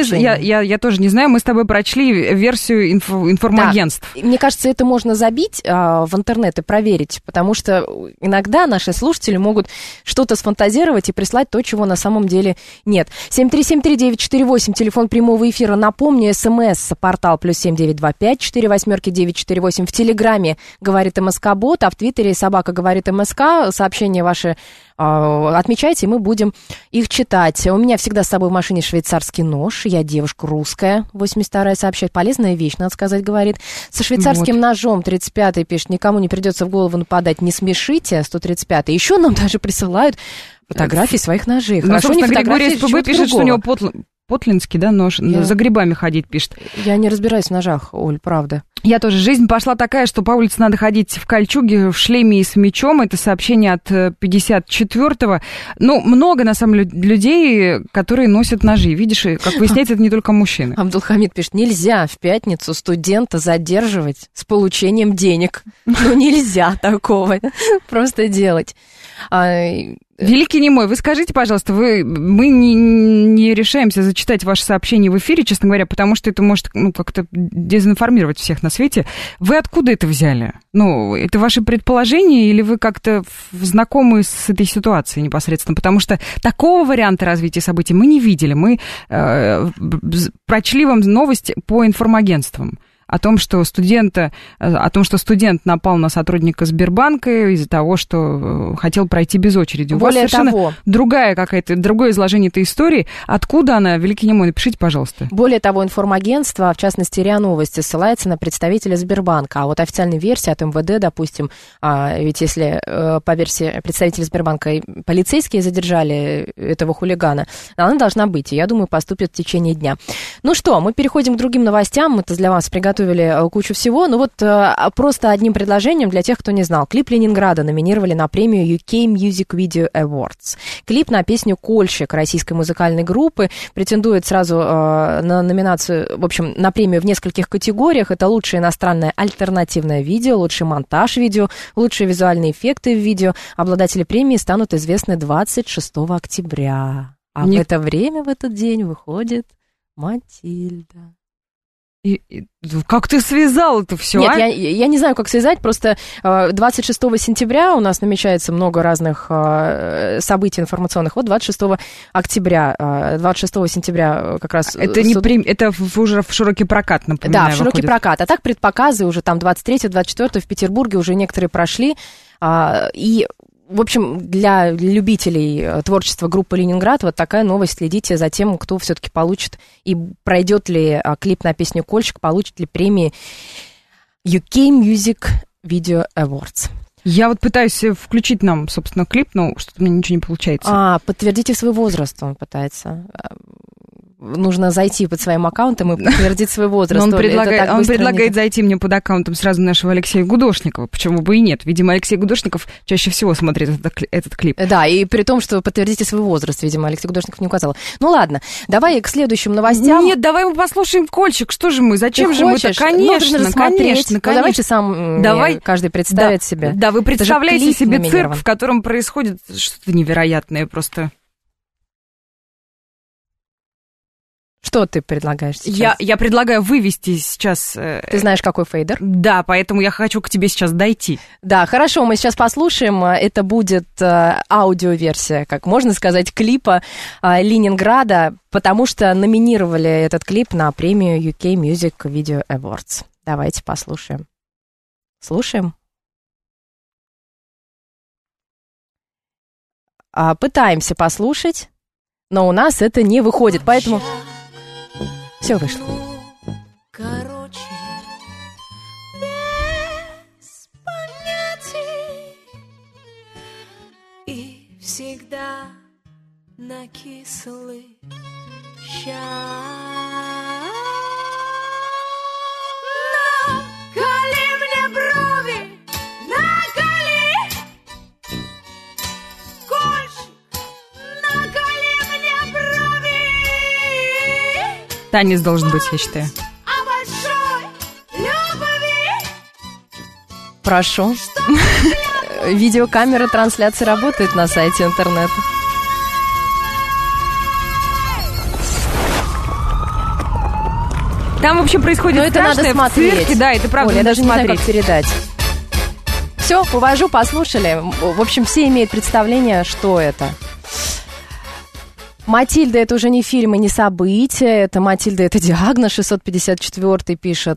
Я тоже не знаю, мы с тобой прочли версию информагентств. Да. Мне кажется, это можно забить в интернет и проверить, потому что иногда наши слушатели могут что-то сфантазировать и прислать то, чего на самом деле нет. 7373948, телефон прямого эфира. Напомню, СМС-портал +7 925 48 948. В Телеграме говорит МСК-бот, а в Твиттере собака говорит МСК. Сообщения ваши отмечайте, и мы будем их читать. У меня всегда с собой в машине швейцарский нож. Я девушка русская, 82-я сообщает. Полезная вещь, надо сказать, говорит. Со швейцарским ножом, 35-й пишет. Никому не придется в голову нападать, не смешите, 135-й. Еще нам даже присылают фотографии своих ножей. Хорошо, не фотографии чего-то пишет, что у него Потлинский, да, нож, за грибами ходить, пишет. Я не разбираюсь в ножах, Оль, правда. Я тоже. Жизнь пошла такая, что по улице надо ходить в кольчуге, в шлеме и с мечом. Это сообщение от 54-го. Ну, много, на самом деле, людей, которые носят ножи. Видишь, как выясняется, это не только мужчины. Абдулхамид пишет, нельзя в пятницу студента задерживать с получением денег. Ну, нельзя такого просто делать. Великий немой, вы скажите, пожалуйста, мы не решаемся зачитать ваши сообщения в эфире, честно говоря, потому что это может как-то дезинформировать всех на свете. Вы откуда это взяли? Ну, это ваши предположения или вы как-то знакомы с этой ситуацией непосредственно? Потому что такого варианта развития событий мы не видели. Мы прочли вам новость по информагентствам. О том, что студент напал на сотрудника Сбербанка из-за того, что хотел пройти без очереди. У вас совершенно другое изложение этой истории. Откуда она? Великий немой, напишите, пожалуйста. Более того, информагентство, в частности, РИА Новости, ссылается на представителя Сбербанка. А вот официальная версия от МВД, допустим, ведь если по версии представителя Сбербанка полицейские задержали этого хулигана, она должна быть. И, я думаю, поступит в течение дня. Ну что, мы переходим к другим новостям. Мы-то для вас приготовили подготовили кучу всего. Ну вот просто одним предложением для тех, кто не знал. Клип Ленинграда номинировали на премию UK Music Video Awards. Клип на песню «Кольщик» российской музыкальной группы претендует сразу на номинацию, в общем, на премию в нескольких категориях. Это лучшее иностранное альтернативное видео, лучший монтаж видео, лучшие визуальные эффекты в видео. Обладатели премии станут известны 26 октября. А в это время, в этот день, выходит Матильда. Как ты связал это все? Нет, я не знаю, как связать, просто 26 сентября у нас намечается много разных событий информационных. Вот 26 октября, 26 сентября как раз... Это, это уже в широкий прокат, напоминаю, да, в широкий прокат. А так предпоказы уже там 23-24 в Петербурге уже некоторые прошли. И... В общем, для любителей творчества группы «Ленинград» вот такая новость. Следите за тем, кто все-таки получит и пройдет ли клип на песню «Кольщик», получит ли премии UK Music Video Awards. Я вот пытаюсь включить нам, собственно, клип, но что-то у меня ничего не получается. Подтвердите свой возраст, он пытается. Нужно зайти под своим аккаунтом и подтвердить свой возраст. Но он предлагает зайти мне под аккаунтом сразу нашего Алексея Гудошникова. Почему бы и нет? Видимо, Алексей Гудошников чаще всего смотрит этот клип. Да, и при том, что подтвердите свой возраст, видимо, Алексей Гудошников не указал. Ну ладно, давай к следующим новостям. Нет, давай мы послушаем «Кольщик». Что же мы? Зачем же мы это? Конечно. Ну, давайте сам каждый представит себе. Да, вы представляете себе цирк, в котором происходит что-то невероятное просто. Что ты предлагаешь сейчас? Я предлагаю вывести сейчас... Ты знаешь, какой фейдер? Да, поэтому я хочу к тебе сейчас дойти. Да, хорошо, мы сейчас послушаем. Это будет аудиоверсия, как можно сказать, клипа Ленинграда, потому что номинировали этот клип на премию UK Music Video Awards. Давайте послушаем. Слушаем? Пытаемся послушать, но у нас это не выходит, поэтому... Все вышло. Короче, без понятий и всегда на кислый ща. Наколи мне брови, наколи, кольщик, наколи мне брови. Танец должен быть, я считаю. Прошу. Видеокамера трансляции работает на сайте интернета. Там вообще происходит страшное в цирке. Да, это правда. Я даже не знаю, как передать. Все, увожу, послушали. В общем, все имеют представление, что это. «Матильда» — это уже не фильм и не событие, это «Матильда» — это диагноз, 654-й пишет.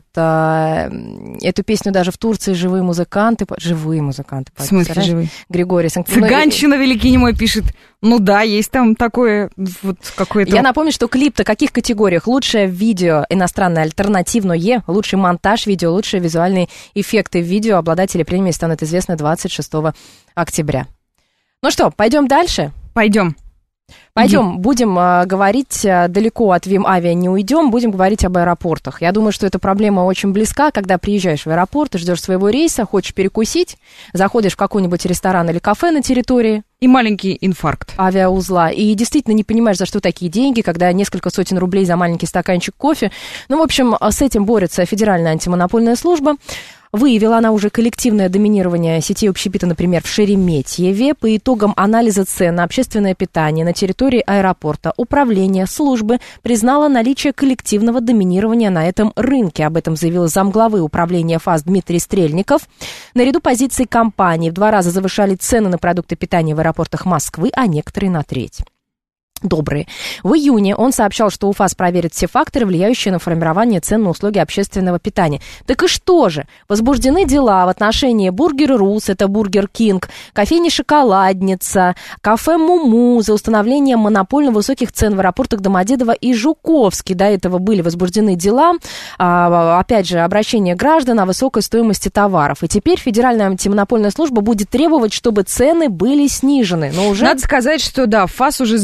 Эту песню даже в Турции живые музыканты. В смысле живые? Григорий Цыганщина великий немой пишет. Ну да, есть там такое вот какое-то... Я напомню, что клип-то в каких категориях? Лучшее видео иностранное альтернативное, лучший монтаж видео, лучшие визуальные эффекты в видео. Обладатели премии станут известны 26 октября. Ну что, пойдем дальше? Пойдем. Будем говорить, далеко от ВИМ-авиа не уйдем, будем говорить об аэропортах. Я думаю, что эта проблема очень близка, когда приезжаешь в аэропорт, ты ждешь своего рейса, хочешь перекусить, заходишь в какой-нибудь ресторан или кафе на территории. И маленький инфаркт. Авиаузла. И действительно не понимаешь, за что такие деньги, когда несколько сотен рублей за маленький стаканчик кофе. Ну, в общем, с этим борется Федеральная антимонопольная служба. Выявила она уже коллективное доминирование сетей общепита, например, в Шереметьеве. По итогам анализа цен на общественное питание на территории аэропорта управление службы признало наличие коллективного доминирования на этом рынке. Об этом заявил замглавы управления ФАС Дмитрий Стрельников. Наряду позиций компании в 2 раза завышали цены на продукты питания в аэропортах Москвы, а некоторые на треть. Добрые. В июне он сообщал, что УФАС проверит все факторы, влияющие на формирование цен на услуги общественного питания. Так и что же? Возбуждены дела в отношении Бургер Рус, это Бургер Кинг, кофейни Шоколадница, кафе Муму за установление монопольно высоких цен в аэропортах Домодедово и Жуковский. До этого были возбуждены дела, опять же, обращение граждан о высокой стоимости товаров. И теперь Федеральная антимонопольная служба будет требовать, чтобы цены были снижены. Но уже... Надо сказать, что да, ФАС уже заверяет,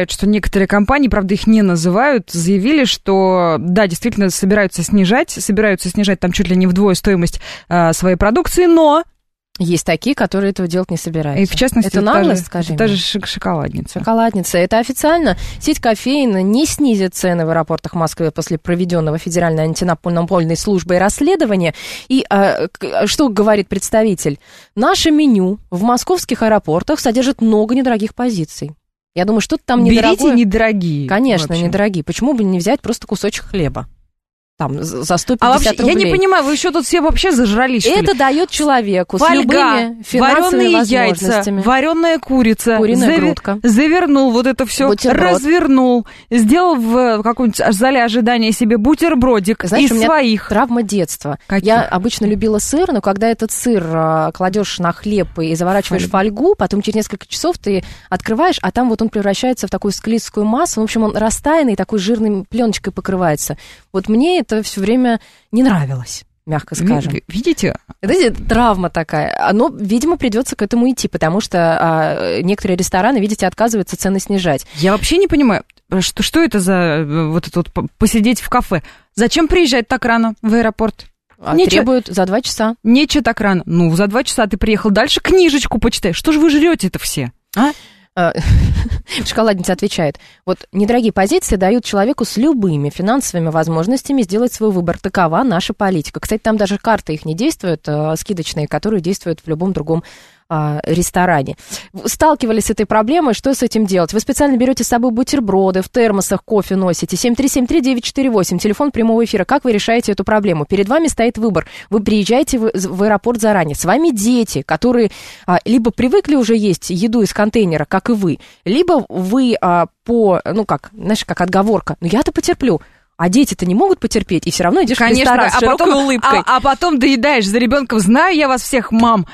удивляет, что некоторые компании, правда, их не называют, заявили, что, да, действительно собираются снижать там чуть ли не вдвое стоимость своей продукции, но... Есть такие, которые этого делать не собираются. И в частности, это наглость, скажи мне. Даже шоколадница. Шоколадница. Это официально. Сеть кофеин не снизит цены в аэропортах Москвы после проведенного Федеральной антимонопольной службой расследования. И что говорит представитель? Наше меню в московских аэропортах содержит много недорогих позиций. Я думаю, что-то там недорогое. Берите недорогие. Конечно, недорогие. Почему бы не взять просто кусочек хлеба? Там, за 150 вообще, рублей. Я не понимаю, вы еще тут все вообще зажрались, что ли? Это дает человеку с любыми финансовыми возможностями. Яйца, вареная курица, куриная грудка. Завернул вот это все, развернул, сделал в каком-нибудь зале ожидания себе бутербродик. Знаешь, из своих. Травма детства. Каких? Я обычно любила сыр, но когда этот сыр кладешь на хлеб и заворачиваешь в фольгу, потом через несколько часов ты открываешь, а там вот он превращается в такую склизкую массу. В общем, он растаянный, такой жирной пленочкой покрывается. Вот мне это все время не нравилось, мягко скажем. Видите? Это травма такая. Но, видимо, придется к этому идти, потому что некоторые рестораны, видите, отказываются цены снижать. Я вообще не понимаю, что это за вот это вот посидеть в кафе? Зачем приезжать так рано в аэропорт? Требуют за 2 часа. Нечего так рано. Ну, за 2 часа ты приехал, дальше книжечку почитай. Что же вы жрете-то все, а? Шоколадница отвечает: вот недорогие позиции дают человеку с любыми финансовыми возможностями сделать свой выбор. Такова наша политика. Кстати, там даже карты их не действуют, скидочные, которые действуют в любом другом ресторане. Сталкивались с этой проблемой, что с этим делать? Вы специально берете с собой бутерброды, в термосах кофе носите. 7373948, телефон прямого эфира. Как вы решаете эту проблему? Перед вами стоит выбор. Вы приезжаете в аэропорт заранее. С вами дети, которые либо привыкли уже есть еду из контейнера, как и вы, либо вы как отговорка. Ну, я-то потерплю. А дети-то не могут потерпеть, и все равно идешь в ресторан с широкой улыбкой. А потом доедаешь за ребенком. Знаю я вас всех, мам.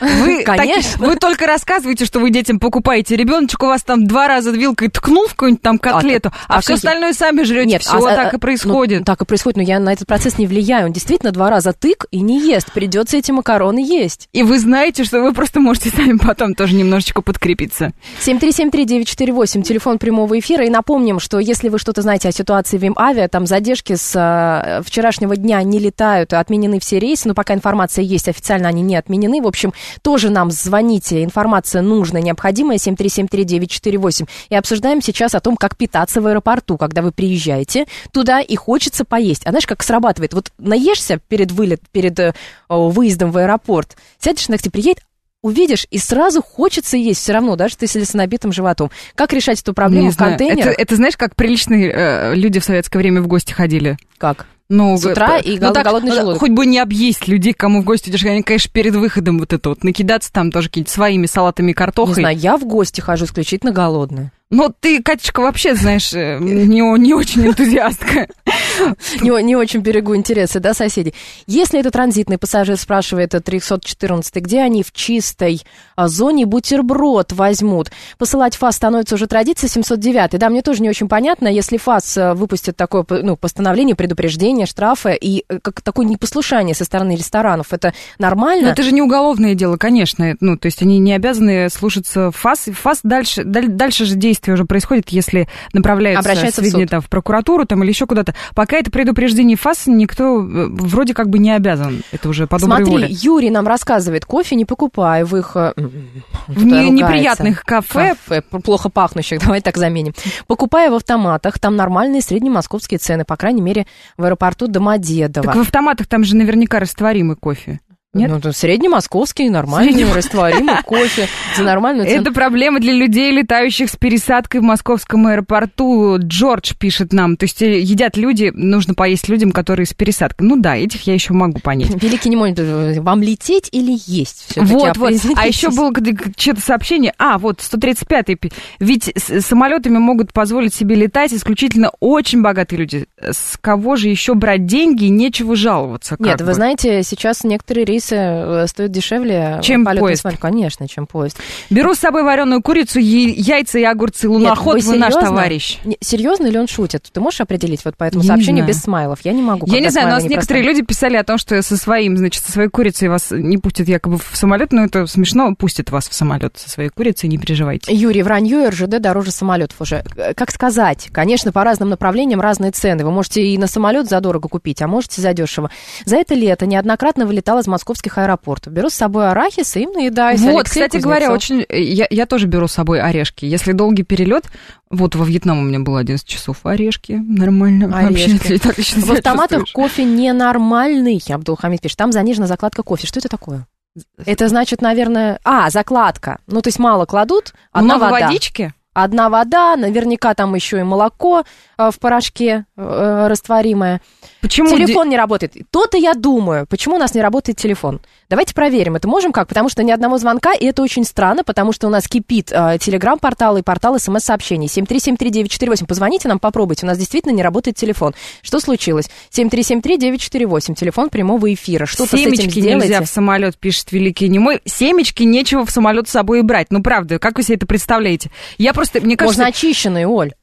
Вы только рассказываете, что вы детям покупаете. Ребеночек у вас там 2 раза вилкой ткнул в какую-нибудь там котлету, все остальное сами жрете. Нет, все так и происходит. Так и происходит, но я на этот процесс не влияю. Он действительно 2 раза тык и не ест. Придется эти макароны есть. И вы знаете, что вы просто можете сами потом тоже немножечко подкрепиться. 7373948, телефон прямого эфира. И напомним, что если вы что-то знаете о ситуации в МАВиа, там задержки с вчерашнего дня не летают, отменены все рейсы, но пока информация есть, официально они не отменены. В общем, тоже нам звоните, информация нужная, необходимая, 7373948. И обсуждаем сейчас о том, как питаться в аэропорту, когда вы приезжаете туда и хочется поесть. А знаешь, как срабатывает? Вот наешься перед выездом в аэропорт, сядешь на такси, приедет, увидишь, и сразу хочется есть все равно, даже если с набитым животом. Как решать эту проблему в контейнерах? Это знаешь, как приличные люди в советское время в гости ходили? Как? С утра и голодный желудок. Хоть бы не объесть людей, кому в гости идешь. Они, конечно, перед выходом вот это вот накидаться там тоже какие-то своими салатами, картохой. Не знаю, я в гости хожу исключительно голодная. Ну, ты, Катюшка, вообще, знаешь, не очень энтузиастка. Не очень берегу интересы, да, соседей. Если это транзитный пассажир, спрашивает 314, где они в чистой зоне бутерброд возьмут? Посылать ФАС становится уже традицией. 709. Да, мне тоже не очень понятно, если ФАС выпустит такое постановление, предупреждение, штрафы и как такое непослушание со стороны ресторанов, это нормально? Но это же не уголовное дело, конечно. То есть они не обязаны слушаться ФАС. ФАС дальше же действует уже происходит, если направляются сведения в прокуратуру там, или еще куда-то. Пока это предупреждение ФАС, никто вроде как бы не обязан. Это уже по доброй воле. Смотри, Юрий нам рассказывает, кофе не покупай в их... неприятных кафе. Плохо пахнущих, давай так заменим. Покупай в автоматах, там нормальные среднемосковские цены, по крайней мере, в аэропорту Домодедово. Так в автоматах там же наверняка растворимый кофе. Нет? Среднемосковский, нормальный, растворимый кофе за нормальную цену. Это проблема для людей, летающих с пересадкой в московском аэропорту. Джордж пишет нам. То есть едят люди, нужно поесть людям, которые с пересадкой. Ну да, этих я еще могу понять. Великий не может, вам лететь или есть все-таки? Вот. А еще было что-то сообщение. 135-й. Ведь самолетами могут позволить себе летать исключительно очень богатые люди. С кого же еще брать деньги? Нечего жаловаться. Нет, вы знаете, сейчас некоторые рейсы рейсы стоят дешевле. Чем полет поезд? на самолете. Конечно, чем поезд. Беру с собой вареную курицу, яйца и огурцы. Луноход, Нет, вы наш серьезно? товарищ. Серьезно или он шутит? Ты можешь определить вот по этому Я сообщению не без смайлов? Я не могу. Я когда не знаю, но у нас смайлы не некоторые проставлены. люди писали о том, что со своей курицей вас не пустят якобы в самолет, но это смешно, пустят вас в самолет со своей курицей, не переживайте. Юрий, вранье, РЖД дороже самолетов уже. Как сказать? Конечно, по разным направлениям разные цены. Вы можете и на самолет задорого купить, а можете задешево. За это лето неоднократно вылетала из московских аэропортов. Беру с собой арахис и им наедаюсь. Вот, Алексей кстати говоря, Кузнецов. я тоже беру с собой орешки. Если долгий перелет, вот во Вьетнам у меня было 11 часов, орешки, нормально. Орешки. Вообще, отлично В себя автоматах чувствуешь. кофе ненормальный, Абдулхамид пишет. Там занижена закладка кофе. Что это такое? Это значит, наверное... закладка. Ну, то есть мало кладут, одна Много вода. водички? Одна вода, наверняка там еще и молоко в порошке растворимое. Почему Телефон не работает. То-то я думаю, почему у нас не работает телефон. Давайте проверим, это можем как? Потому что ни одного звонка, и это очень странно, потому что у нас кипит телеграм-портал и портал СМС-сообщений. 7373948. Позвоните нам, попробуйте. У нас действительно не работает телефон. Что случилось? 7373948. Телефон прямого эфира. Что-то с этим Семечки сделайте. нельзя в самолет, пишет великий немой. Семечки нечего в самолет с собой брать. Ну, правда, как вы себе это представляете? Я просто, мне кажется... Можно очищенные, Оль.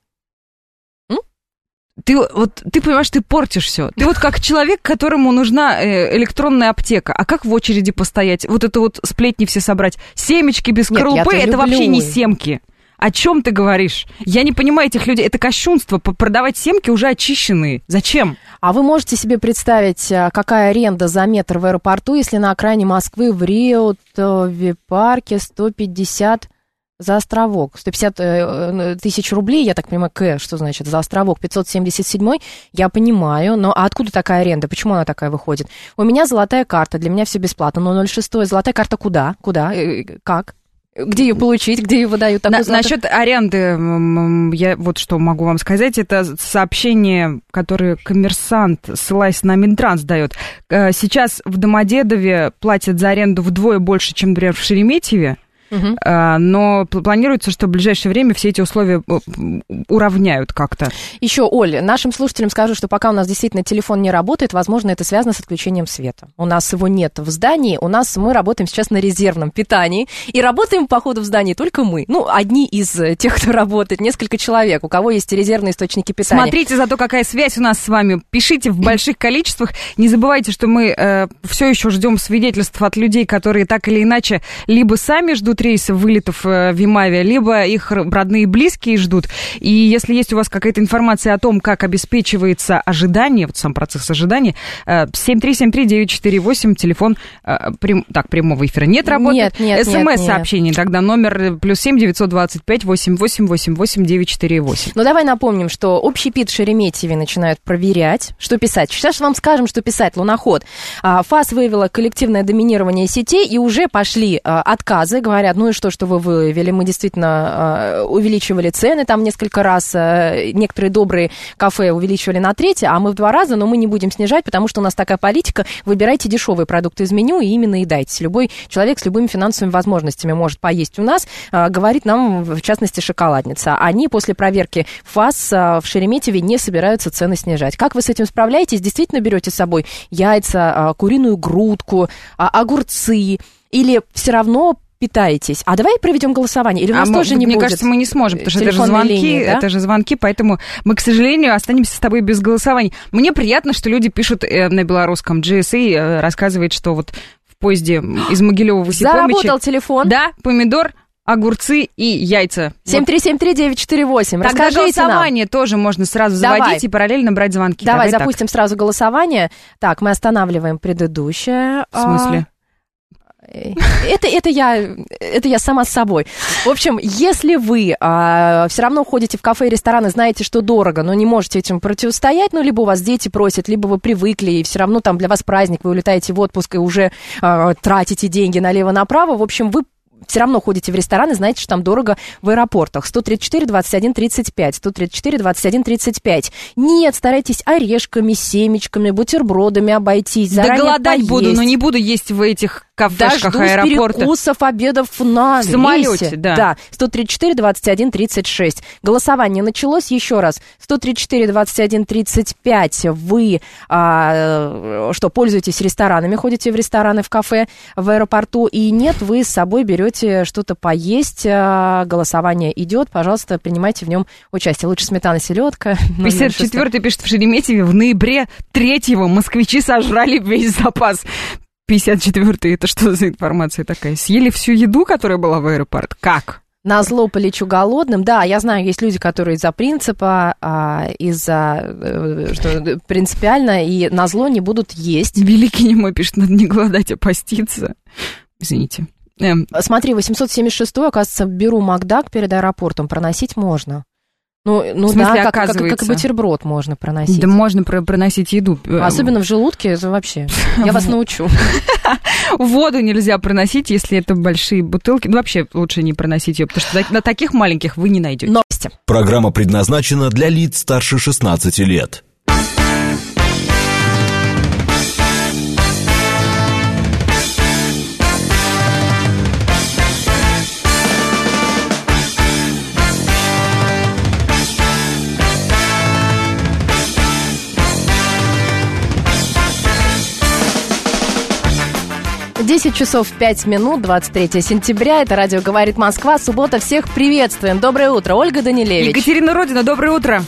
Ты понимаешь, ты портишь все. Ты вот как человек, которому нужна электронная аптека. А как в очереди постоять? Вот это вот сплетни все собрать. Семечки без Нет, скорлупы, я-то это люблю. вообще не семки. О чем ты говоришь? Я не понимаю этих людей. Это кощунство. Продавать семки уже очищенные. Зачем? А вы можете себе представить, какая аренда за метр в аэропорту, если на окраине Москвы в Рио-Тове парке 150 за островок? 150 тысяч рублей, я так понимаю, что значит за островок? 577, я понимаю, но а откуда такая аренда? Почему она такая выходит? У меня золотая карта, для меня все бесплатно, но 0,6, золотая карта куда? Как? Где ее получить, где ее выдают? Насчет аренды, я вот что могу вам сказать, это сообщение, которое «Коммерсант», ссылаясь на Минтранс, дает. Сейчас в Домодедове платят за аренду вдвое больше, чем, например, в Шереметьеве. Но планируется, что в ближайшее время все эти условия уравняют как-то. Еще, Оль, нашим слушателям скажу, что пока у нас действительно телефон не работает, возможно, это связано с отключением света. У нас его нет в здании, мы работаем сейчас на резервном питании, и работаем, походу, в здании только мы. Одни из тех, кто работает, несколько человек, у кого есть резервные источники питания. Смотрите зато, какая связь у нас с вами. Пишите в больших количествах. Не забывайте, что мы все еще ждем свидетельств от людей, которые так или иначе либо сами ждут рейсов, вылетов в Ямаве, либо их родные и близкие ждут. И если есть у вас какая-то информация о том, как обеспечивается ожидание, вот сам процесс ожидания, 7373948, телефон прямого эфира нет работает. Нет. СМС-сообщение, тогда номер +7 925 8888 948. Давай напомним, что общепит в Шереметьеве начинают проверять, что писать. Сейчас вам скажем, что писать, луноход. ФАС выявила коллективное доминирование сетей, и уже пошли отказы, говорят, и что вы выявили? Мы действительно увеличивали цены там несколько раз. Некоторые добрые кафе увеличивали на треть, а мы в 2 раза, но мы не будем снижать, потому что у нас такая политика. Выбирайте дешевые продукты из меню и именно едайтесь. Любой человек с любыми финансовыми возможностями может поесть у нас, говорит нам, в частности, шоколадница. Они после проверки ФАС в Шереметьеве не собираются цены снижать. Как вы с этим справляетесь? Действительно берете с собой яйца, куриную грудку, огурцы, или все равно питаетесь? А давай проведем голосование. Или у нас тоже не мне будет? Мне кажется, мы не сможем, потому что линии, да? это же звонки, поэтому мы, к сожалению, останемся с тобой без голосования. Мне приятно, что люди пишут на белорусском. GSA рассказывает, что вот в поезде из Могилева в Осиповичи... Заработал телефон. Да, помидор, огурцы и яйца. 7373948. Тогда Расскажите голосование нам. тоже можно сразу заводить и параллельно брать звонки. Давай запустим сразу голосование. Так, мы останавливаем предыдущее. В смысле? Это я сама с собой. В общем, если вы все равно ходите в кафе и рестораны, знаете, что дорого, но не можете этим противостоять, либо у вас дети просят, либо вы привыкли, и все равно там для вас праздник, вы улетаете в отпуск и уже тратите деньги налево-направо, в общем, вы все равно ходите в рестораны, знаете, что там дорого в аэропортах. 134, 21, 35. 134, 21, 35. Нет, старайтесь орешками, семечками, бутербродами обойтись. Да голодать поесть. буду, но не буду есть в этих кафешках Дождусь аэропорта. перекусов, обедов на В самолете, рейсе. да. 134, 21, 36. Голосование началось. Еще раз. 134, 21, 35. Вы что, пользуетесь ресторанами, ходите в рестораны, в кафе, в аэропорту? И нет, вы с собой берете что-то поесть. Голосование идет. Пожалуйста, принимайте в нем участие. Лучше сметана, селедка. 54-й пишет: в Шереметьеве в ноябре 3-го москвичи сожрали весь запас. 54-й, это что за информация такая? Съели всю еду, которая была в аэропорт? Как? Назло полечу голодным. Да, я знаю, есть люди, которые из-за принципа, что принципиально, и назло не будут есть. Великий немой пишет: надо не голодать, а поститься. Извините. Смотри, 876-й, оказывается, беру Макдак перед аэропортом, проносить можно. Ну в смысле, да, как и бутерброд можно проносить. Да можно проносить еду. Особенно в желудке, это вообще. Я вас научу. Воду нельзя проносить, если это большие бутылки. Ну, вообще лучше не проносить ее, потому что на таких маленьких вы не найдете. Новости. Программа предназначена для лиц старше 16 лет. 10 часов 5 минут, 23 сентября. Это радио «Говорит Москва». Суббота. Всех приветствуем. Доброе утро. Ольга Данилевич. Екатерина Родина, доброе утро.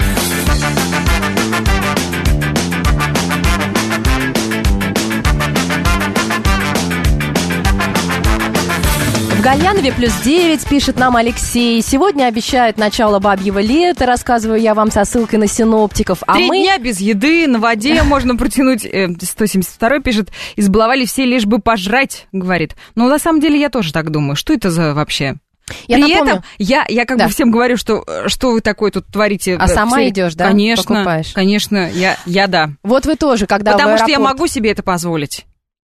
В Гальянове +9, пишет нам Алексей. Сегодня обещают начало бабьего лета, рассказываю я вам со ссылкой на синоптиков. 3 дня без еды, на воде можно протянуть. 172 пишет: избаловали все, лишь бы пожрать, говорит. Но на самом деле я тоже так думаю. Что это за вообще? При этом я как бы всем говорю, что вы такое тут творите. А сама идешь, да? Конечно, покупаешь? Конечно, я да. Вот вы тоже, когда потому что я могу себе это позволить.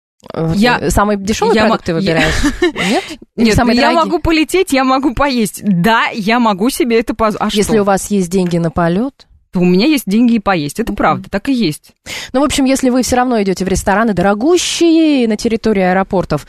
Самые дешевые продукты выбираешь? Нет? Нет, я могу полететь, я могу поесть. Да, я могу себе это позволить. Если у вас есть деньги на полет, то у меня есть деньги и поесть. Это правда, так и есть. Ну, в общем, если вы все равно идете в рестораны дорогущие на территории аэропортов,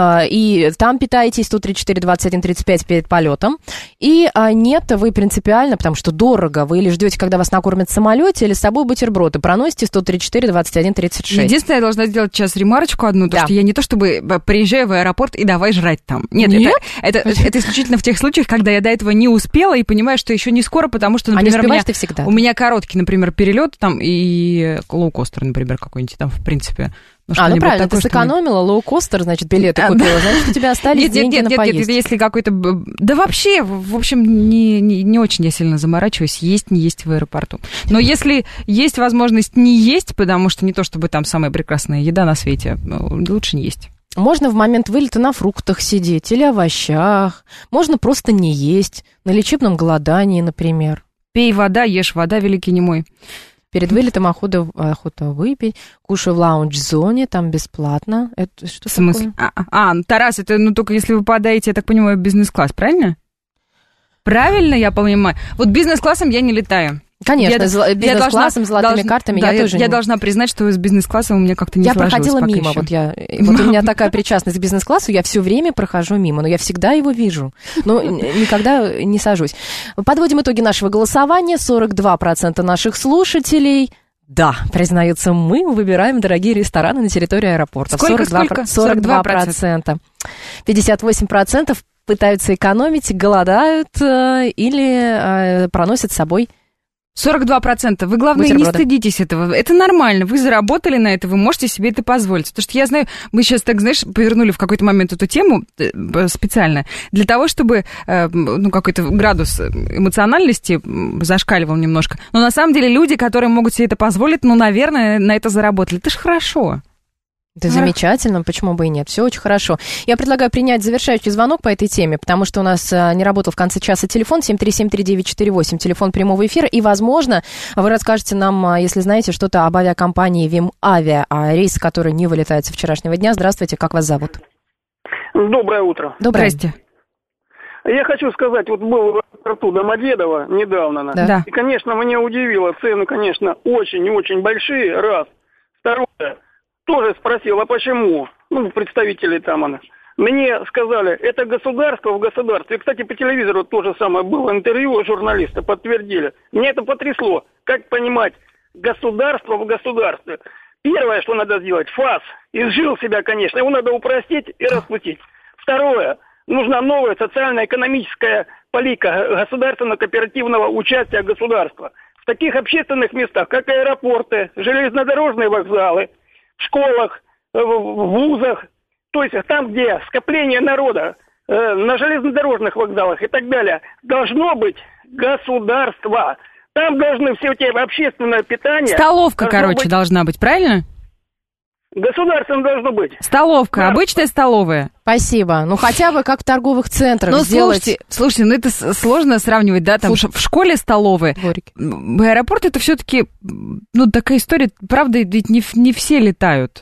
и там питаетесь 134, 21, 35 перед полетом, и нет, вы принципиально, потому что дорого, вы или ждете, когда вас накормят в самолете, или с собой бутерброды, проносите 134, 21, 36. Единственное, я должна сделать сейчас ремарочку одну, то, что я не то чтобы приезжаю в аэропорт и давай жрать там. Нет? Это исключительно в тех случаях, когда я до этого не успела и понимаю, что еще не скоро, потому что, например, у меня короткий, например, перелет там и лоукостер, например, какой-нибудь там, в принципе. Ну правильно, ты сэкономила, лоукостер, значит, билеты купила, значит, у тебя остались деньги на поездку. Нет, если какой-то... Да вообще, в общем, не очень я сильно заморачиваюсь, есть, не есть в аэропорту. Но если есть возможность не есть, потому что не то чтобы там самая прекрасная еда на свете, лучше не есть. Можно в момент вылета на фруктах сидеть или овощах, можно просто не есть, на лечебном голодании, например. Пей вода, ешь вода, великий немой. Перед вылетом охота выпить. Кушаю в лаунж-зоне, там бесплатно. Это что такое? Тарас, это только если вы попадаете, я так понимаю, в бизнес-класс, правильно? Правильно я понимаю? Вот бизнес-классом я не летаю. Конечно, бизнес-классом, золотыми картами я тоже я должна признать, что с бизнес-классом у меня как-то не сложилось. Я проходила мимо, вот у меня такая причастность к бизнес-классу, я все время прохожу мимо, но я всегда его вижу, но никогда не сажусь. Подводим итоги нашего голосования. 42% наших слушателей... Да, признаются, мы выбираем дорогие рестораны на территории аэропорта. Сколько? 42%. 58% пытаются экономить, голодают или проносят с собой 42%. Вы, главное, не стыдитесь этого. Это нормально. Вы заработали на это, вы можете себе это позволить. Потому что я знаю, мы сейчас, так, знаешь, повернули в какой-то момент эту тему специально для того, чтобы какой-то градус эмоциональности зашкаливал немножко. Но на самом деле люди, которые могут себе это позволить, наверное, на это заработали. Это ж хорошо. Это замечательно, почему бы и нет, все очень хорошо. Я предлагаю принять завершающий звонок по этой теме, потому что у нас не работал в конце часа телефон 7373948, телефон прямого эфира, и, возможно, вы расскажете нам, если знаете что-то об авиакомпании ВИМ-Авиа, рейс, который не вылетает со вчерашнего дня. Здравствуйте, как вас зовут? Доброе утро. Доброе. Здрасте. Я хочу сказать, вот был в аэропорту Домодедово недавно, да. И, конечно, меня удивило, цены, конечно, очень и очень большие, раз. Второе. Тоже спросил, а почему? представители там, мне сказали, это государство в государстве. И, кстати, по телевизору то же самое было интервью, журналисты подтвердили. Меня это потрясло. Как понимать государство в государстве? Первое, что надо сделать, ФАС изжил себя, конечно, его надо упростить и распустить. Второе, нужна новая социально-экономическая политика государственно-кооперативного участия государства. В таких общественных местах, как аэропорты, железнодорожные вокзалы, в школах, в вузах, то есть там, где скопление народа, на железнодорожных вокзалах и так далее, должно быть государство. Там должны все эти общественное питание... Столовка, должна быть, правильно? Государством должно быть. Столовка, обычная столовая. Спасибо. Хотя бы как в торговых центрах сделать. Слушайте, это сложно сравнивать, да, там в школе столовые. Аэропорт это все-таки, такая история, правда, ведь не все летают.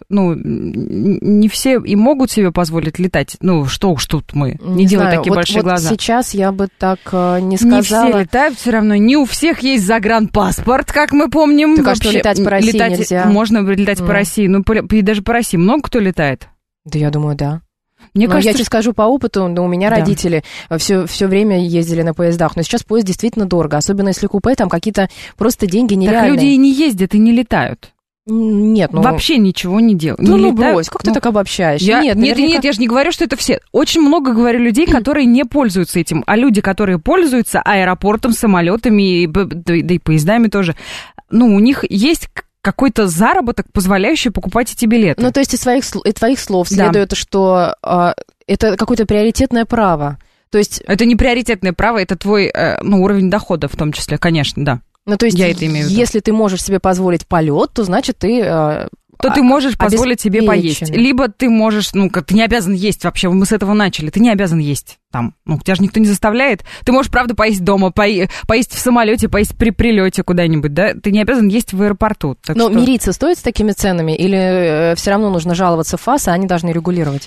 Не все и могут себе позволить летать. Что уж тут мы, не делаем такие большие глаза. Сейчас я бы так не сказала. Не все летают все равно, не у всех есть загранпаспорт, как мы помним. Так а что, летать по России нельзя? Можно летать по России, и даже по России много кто летает? Да, я думаю, да. Мне кажется, я тебе скажу по опыту, у меня родители все время ездили на поездах, но сейчас поезд действительно дорого, особенно если купе, там какие-то просто деньги нереальные. Так люди и не ездят, и не летают. Нет, вообще ничего не делают. Брось, как ты так обобщаешь? Нет, я же не говорю, что это все. Очень много, говорю, людей, которые не пользуются этим, а люди, которые пользуются аэропортом, самолетами, да и поездами тоже, у них есть какой-то заработок, позволяющий покупать эти билеты. То есть из твоих слов следует, что это какое-то приоритетное право. То есть... Это не приоритетное право, это твой уровень дохода в том числе, конечно, да. То есть, если ты можешь себе позволить полет, то значит ты... То ты можешь позволить себе поесть. Либо ты можешь, ты не обязан есть вообще, мы с этого начали, ты не обязан есть там. Тебя же никто не заставляет. Ты можешь, правда, поесть дома, поесть в самолете, поесть при прилете куда-нибудь, да? Ты не обязан есть в аэропорту. Но мириться стоит с такими ценами? Или все равно нужно жаловаться в ФАС, а они должны регулировать?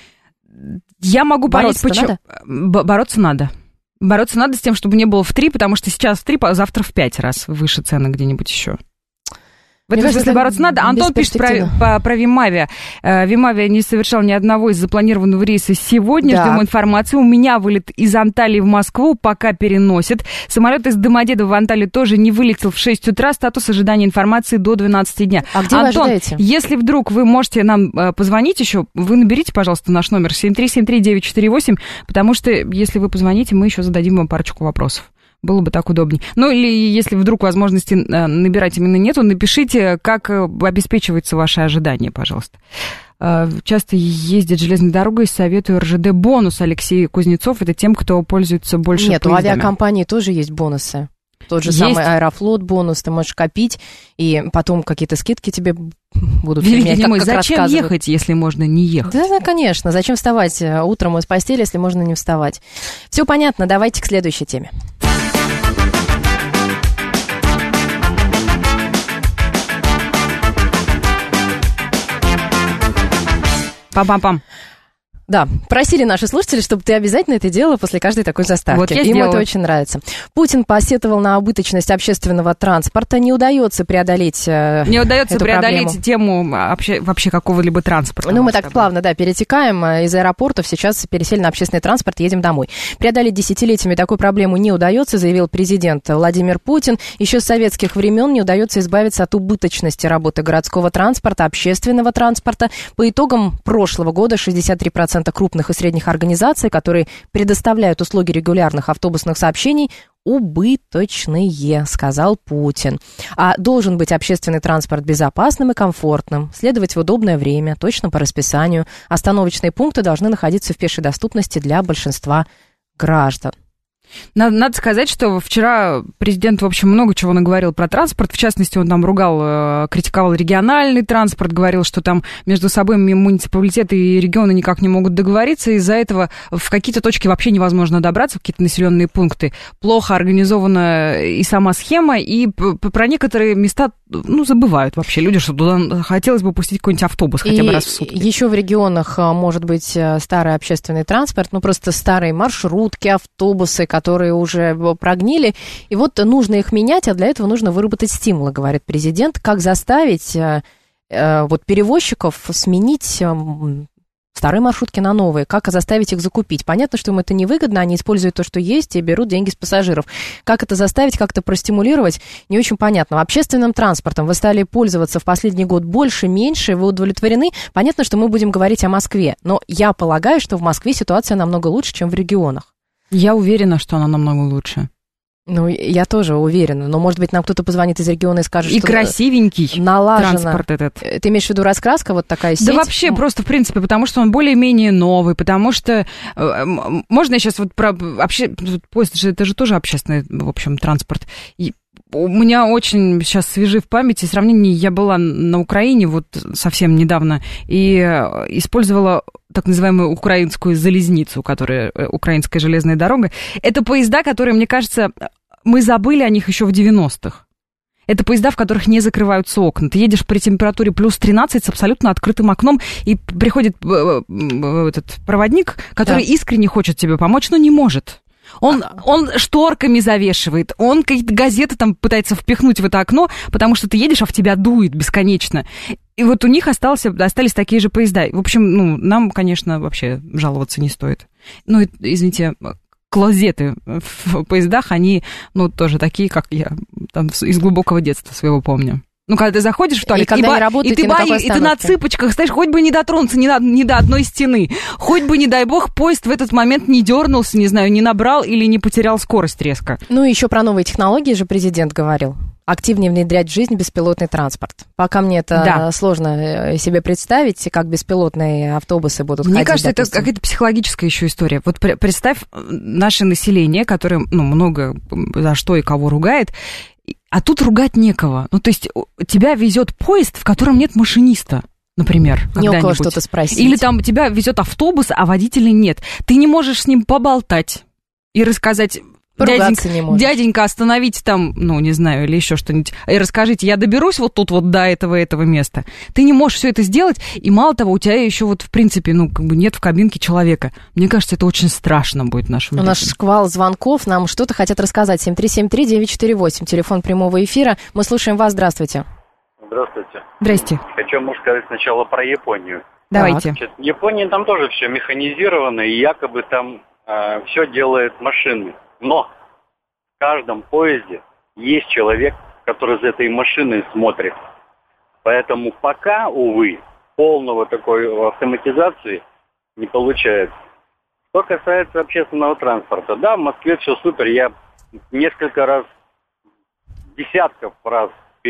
Я могу понять, почему... Бороться надо. Бороться надо с тем, чтобы не было в 3, потому что сейчас в 3, а завтра в 5 раз выше цены где-нибудь еще. В этом смысле бороться надо. Антон пишет про Вимавиа. Вимавиа не совершал ни одного из запланированного рейса сегодня. Да. Ждем информации. У меня вылет из Анталии в Москву, пока переносит. Самолет из Домодедово в Анталию тоже не вылетел в 6 утра. Статус ожидания информации до 12 дня. А где Антон, вы ожидаете? Если вдруг вы можете нам позвонить еще, вы наберите, пожалуйста, наш номер 7373948, потому что если вы позвоните, мы еще зададим вам парочку вопросов. Было бы так удобнее. Или если вдруг возможности набирать именно нету, напишите, как обеспечивается ваше ожидание, пожалуйста. Часто ездят железной дорогой, советую РЖД бонус. Алексей Кузнецов, это тем, кто пользуется больше поездами. У авиакомпании тоже есть бонусы. Тот же самый Аэрофлот бонус, ты можешь копить, и потом какие-то скидки тебе будут иметь, как зачем ехать, если можно не ехать? Да, конечно. Зачем вставать утром из постели, если можно не вставать? Все понятно, давайте к следующей теме. Пам-пам-пам. Да, просили наши слушатели, чтобы ты обязательно это делала после каждой такой заставки. Вот я Им это очень нравится. Путин посетовал на убыточность общественного транспорта. Не удается преодолеть проблему. Тему вообще какого-либо транспорта. Мы так плавно, перетекаем из аэропортов. Сейчас пересели на общественный транспорт, едем домой. Преодолеть десятилетиями такую проблему не удается, заявил президент Владимир Путин. Еще с советских времен не удается избавиться от убыточности работы городского транспорта, общественного транспорта. По итогам прошлого года 63% крупных и средних организаций, которые предоставляют услуги регулярных автобусных сообщений, убыточные, сказал Путин. А должен быть общественный транспорт безопасным и комфортным, следовать в удобное время, точно по расписанию. Остановочные пункты должны находиться в пешей доступности для большинства граждан. Надо сказать, что вчера президент, в общем, много чего наговорил про транспорт. В частности, он там критиковал региональный транспорт, говорил, что там между собой муниципалитеты и регионы никак не могут договориться. Из-за этого в какие-то точки вообще невозможно добраться, в какие-то населенные пункты. Плохо организована и сама схема, и про некоторые места, забывают вообще люди, что туда хотелось бы пустить какой-нибудь автобус хотя бы раз в сутки. Еще в регионах может быть старый общественный транспорт, просто старые маршрутки, автобусы, которые уже прогнили, и нужно их менять, а для этого нужно выработать стимулы, говорит президент, как заставить перевозчиков сменить старые маршрутки на новые. Как заставить их закупить? Понятно, что им это невыгодно, они используют то, что есть, и берут деньги с пассажиров. Как это заставить, как это простимулировать, не очень понятно. Общественным транспортом вы стали пользоваться в последний год больше, меньше, вы удовлетворены? Понятно, что мы будем говорить о Москве, но я полагаю, что в Москве ситуация намного лучше, чем в регионах. Я уверена, что она намного лучше. Ну, я тоже уверена, но, может быть, нам кто-то позвонит из региона и скажет, и что... красивенький налажено. Транспорт этот. Ты имеешь в виду раскраска, вот такая сеть? Да вообще, просто, в принципе, потому что он более-менее новый, потому что... Можно я сейчас вот про... Поезд же, это же тоже общественный, в общем, транспорт. И у меня очень сейчас свежи в памяти сравнение. Я была на Украине вот совсем недавно и использовала так называемую украинскую залезницу, которая украинская железная дорога. Это поезда, которые, мне кажется, мы забыли о них еще в 90-х. Это поезда, в которых не закрываются окна. Ты едешь при температуре плюс 13 с абсолютно открытым окном, и приходит этот проводник, который искренне хочет тебе помочь, но не может. Он шторками завешивает, он какие-то газеты там пытается впихнуть в это окно, потому что ты едешь, а в тебя дует бесконечно. И вот у них остались такие же поезда. В общем, нам, конечно, вообще жаловаться не стоит. Ну, извините, клозеты в поездах, они, тоже такие, как я там из глубокого детства своего помню. Ну, когда ты заходишь в туалет, и ты на цыпочках стоишь, хоть бы не дотронуться ни до одной стены, хоть бы, не дай бог, поезд в этот момент не дернулся, не знаю, не набрал или не потерял скорость резко. Ну, еще про новые технологии же президент говорил. Активнее внедрять в жизнь беспилотный транспорт. Пока мне это сложно себе представить, как беспилотные автобусы будут ходить. Мне кажется, допустим, это какая-то психологическая еще история. Вот представь наше население, которое много за что и кого ругает, а тут ругать некого. Ну, то есть тебя везет поезд, в котором нет машиниста, например, не у кого что-то спросить. Или там тебя везет автобус, а водителя нет. Ты не можешь с ним поболтать и рассказать... Дяденька, остановите там, не знаю, или еще что-нибудь, и расскажите, я доберусь вот тут вот до этого места. Ты не можешь все это сделать, и мало того, у тебя еще вот, в принципе, нет в кабинке человека. Мне кажется, это очень страшно будет нашему людям. У нас шквал звонков, нам что-то хотят рассказать. 7373948, телефон прямого эфира. Мы слушаем вас, здравствуйте. Здравствуйте. Здрасте. Хочу, сказать сначала про Японию. Давайте. В Японии там тоже все механизировано, и якобы там все делает машины. Но в каждом поезде есть человек, который за этой машиной смотрит. Поэтому пока, увы, полного такой автоматизации не получается. Что касается общественного транспорта, да, в Москве все супер. Я десятков раз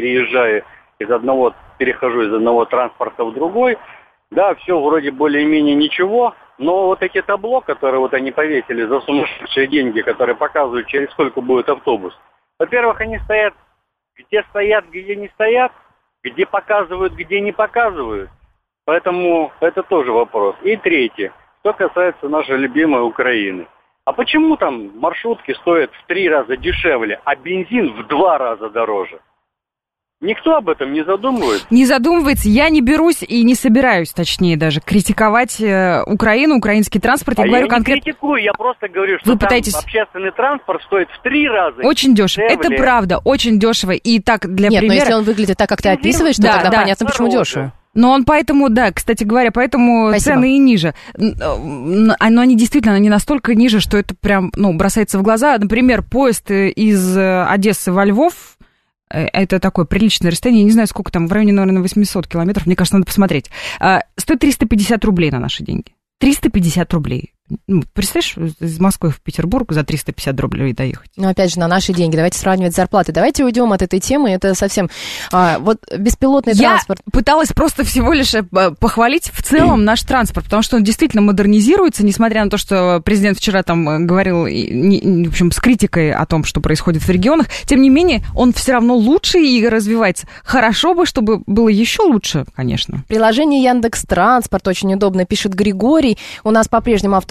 перехожу из одного транспорта в другой. Да, все вроде более-менее ничего. Но вот эти табло, которые вот они повесили за сумасшедшие деньги, которые показывают, через сколько будет автобус. Во-первых, они стоят, где не стоят, где показывают, где не показывают. Поэтому это тоже вопрос. И третье, что касается нашей любимой Украины. А почему там маршрутки стоят в 3 раза дешевле, а бензин в 2 раза дороже? Никто об этом не задумывается. Не задумывается. Я не берусь и не собираюсь, точнее даже, критиковать Украину, украинский транспорт. Я говорю конкретно... не критикую, я просто говорю, что там общественный транспорт стоит в 3 раза очень дешево. Это правда, очень дешево. И так, для примера... Нет, но если он выглядит так, как ты описываешь, то тогда понятно, почему дешево. Но он поэтому, кстати говоря, поэтому спасибо. Цены и ниже. Но они действительно не настолько ниже, что это прям, бросается в глаза. Например, поезд из Одессы во Львов, это такое приличное расстояние, я не знаю, сколько там, в районе, наверное, 800 километров, мне кажется, надо посмотреть. Стоит 350 рублей на наши деньги. 350 рублей. Представляешь, из Москвы в Петербург за 350 рублей доехать. Опять же, на наши деньги. Давайте сравнивать зарплаты. Давайте уйдем от этой темы. Это совсем... Вот беспилотный транспорт... Я пыталась просто всего лишь похвалить в целом наш транспорт, потому что он действительно модернизируется, несмотря на то, что президент вчера там говорил, в общем, с критикой о том, что происходит в регионах. Тем не менее, он все равно лучше и развивается. Хорошо бы, чтобы было еще лучше, конечно. Приложение Яндекс.Транспорт очень удобно, пишет Григорий. У нас по-прежнему автобус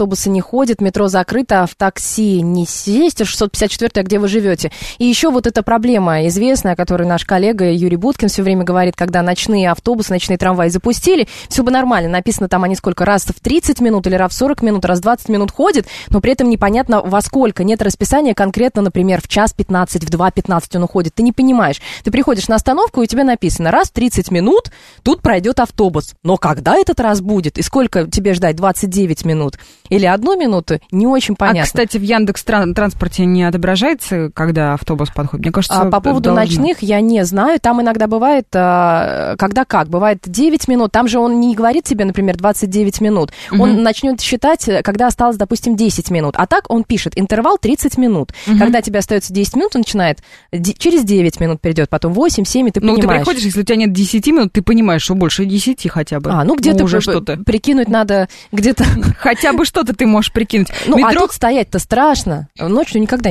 автобусы не ходят, метро закрыто, а в такси не сесть, 654-я, где вы живете. И еще вот эта проблема известная, о которой наш коллега Юрий Буткин все время говорит, когда ночные автобусы, ночные трамваи запустили, все бы нормально, написано там они сколько, раз в 30 минут или раз в 40 минут, раз в 20 минут ходят, но при этом непонятно во сколько, нет расписания конкретно, например, в час 15, в 2:15 он уходит, ты не понимаешь. Ты приходишь на остановку, и у тебя написано, раз в 30 минут тут пройдет автобус, но когда этот раз будет, и сколько тебе ждать, 29 минут или 1 минуту, не очень понятно. А, кстати, в Яндекс.Транспорте не отображается, когда автобус подходит? Мне кажется, по поводу ночных я не знаю. Там иногда бывает, когда как, бывает 9 минут, там же он не говорит тебе, например, 29 минут. Он начнет считать, когда осталось, допустим, 10 минут. А так он пишет интервал 30 минут. Когда тебе остается 10 минут, он начинает, через 9 минут перейдет, потом 8, 7, и ты понимаешь. Ну, ты приходишь, если у тебя нет 10 минут, ты понимаешь, что больше 10 хотя бы. Где-то уже что-то. Прикинуть надо, где-то... Хотя бы что-то ты можешь прикинуть. А тут стоять-то страшно. Ночью никогда,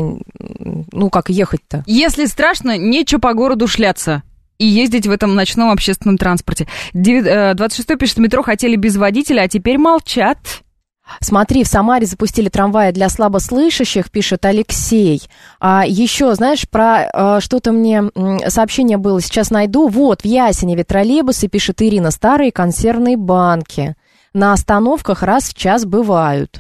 как ехать-то? Если страшно, нечего по городу шляться и ездить в этом ночном общественном транспорте. 26-й пишет, метро хотели без водителя, а теперь молчат. Смотри, в Самаре запустили трамваи для слабослышащих, пишет Алексей. А еще, знаешь, про что-то мне сообщение было, сейчас найду. Вот, в Ясеневе троллейбусы, пишет Ирина, старые консервные банки. На остановках раз в час бывают.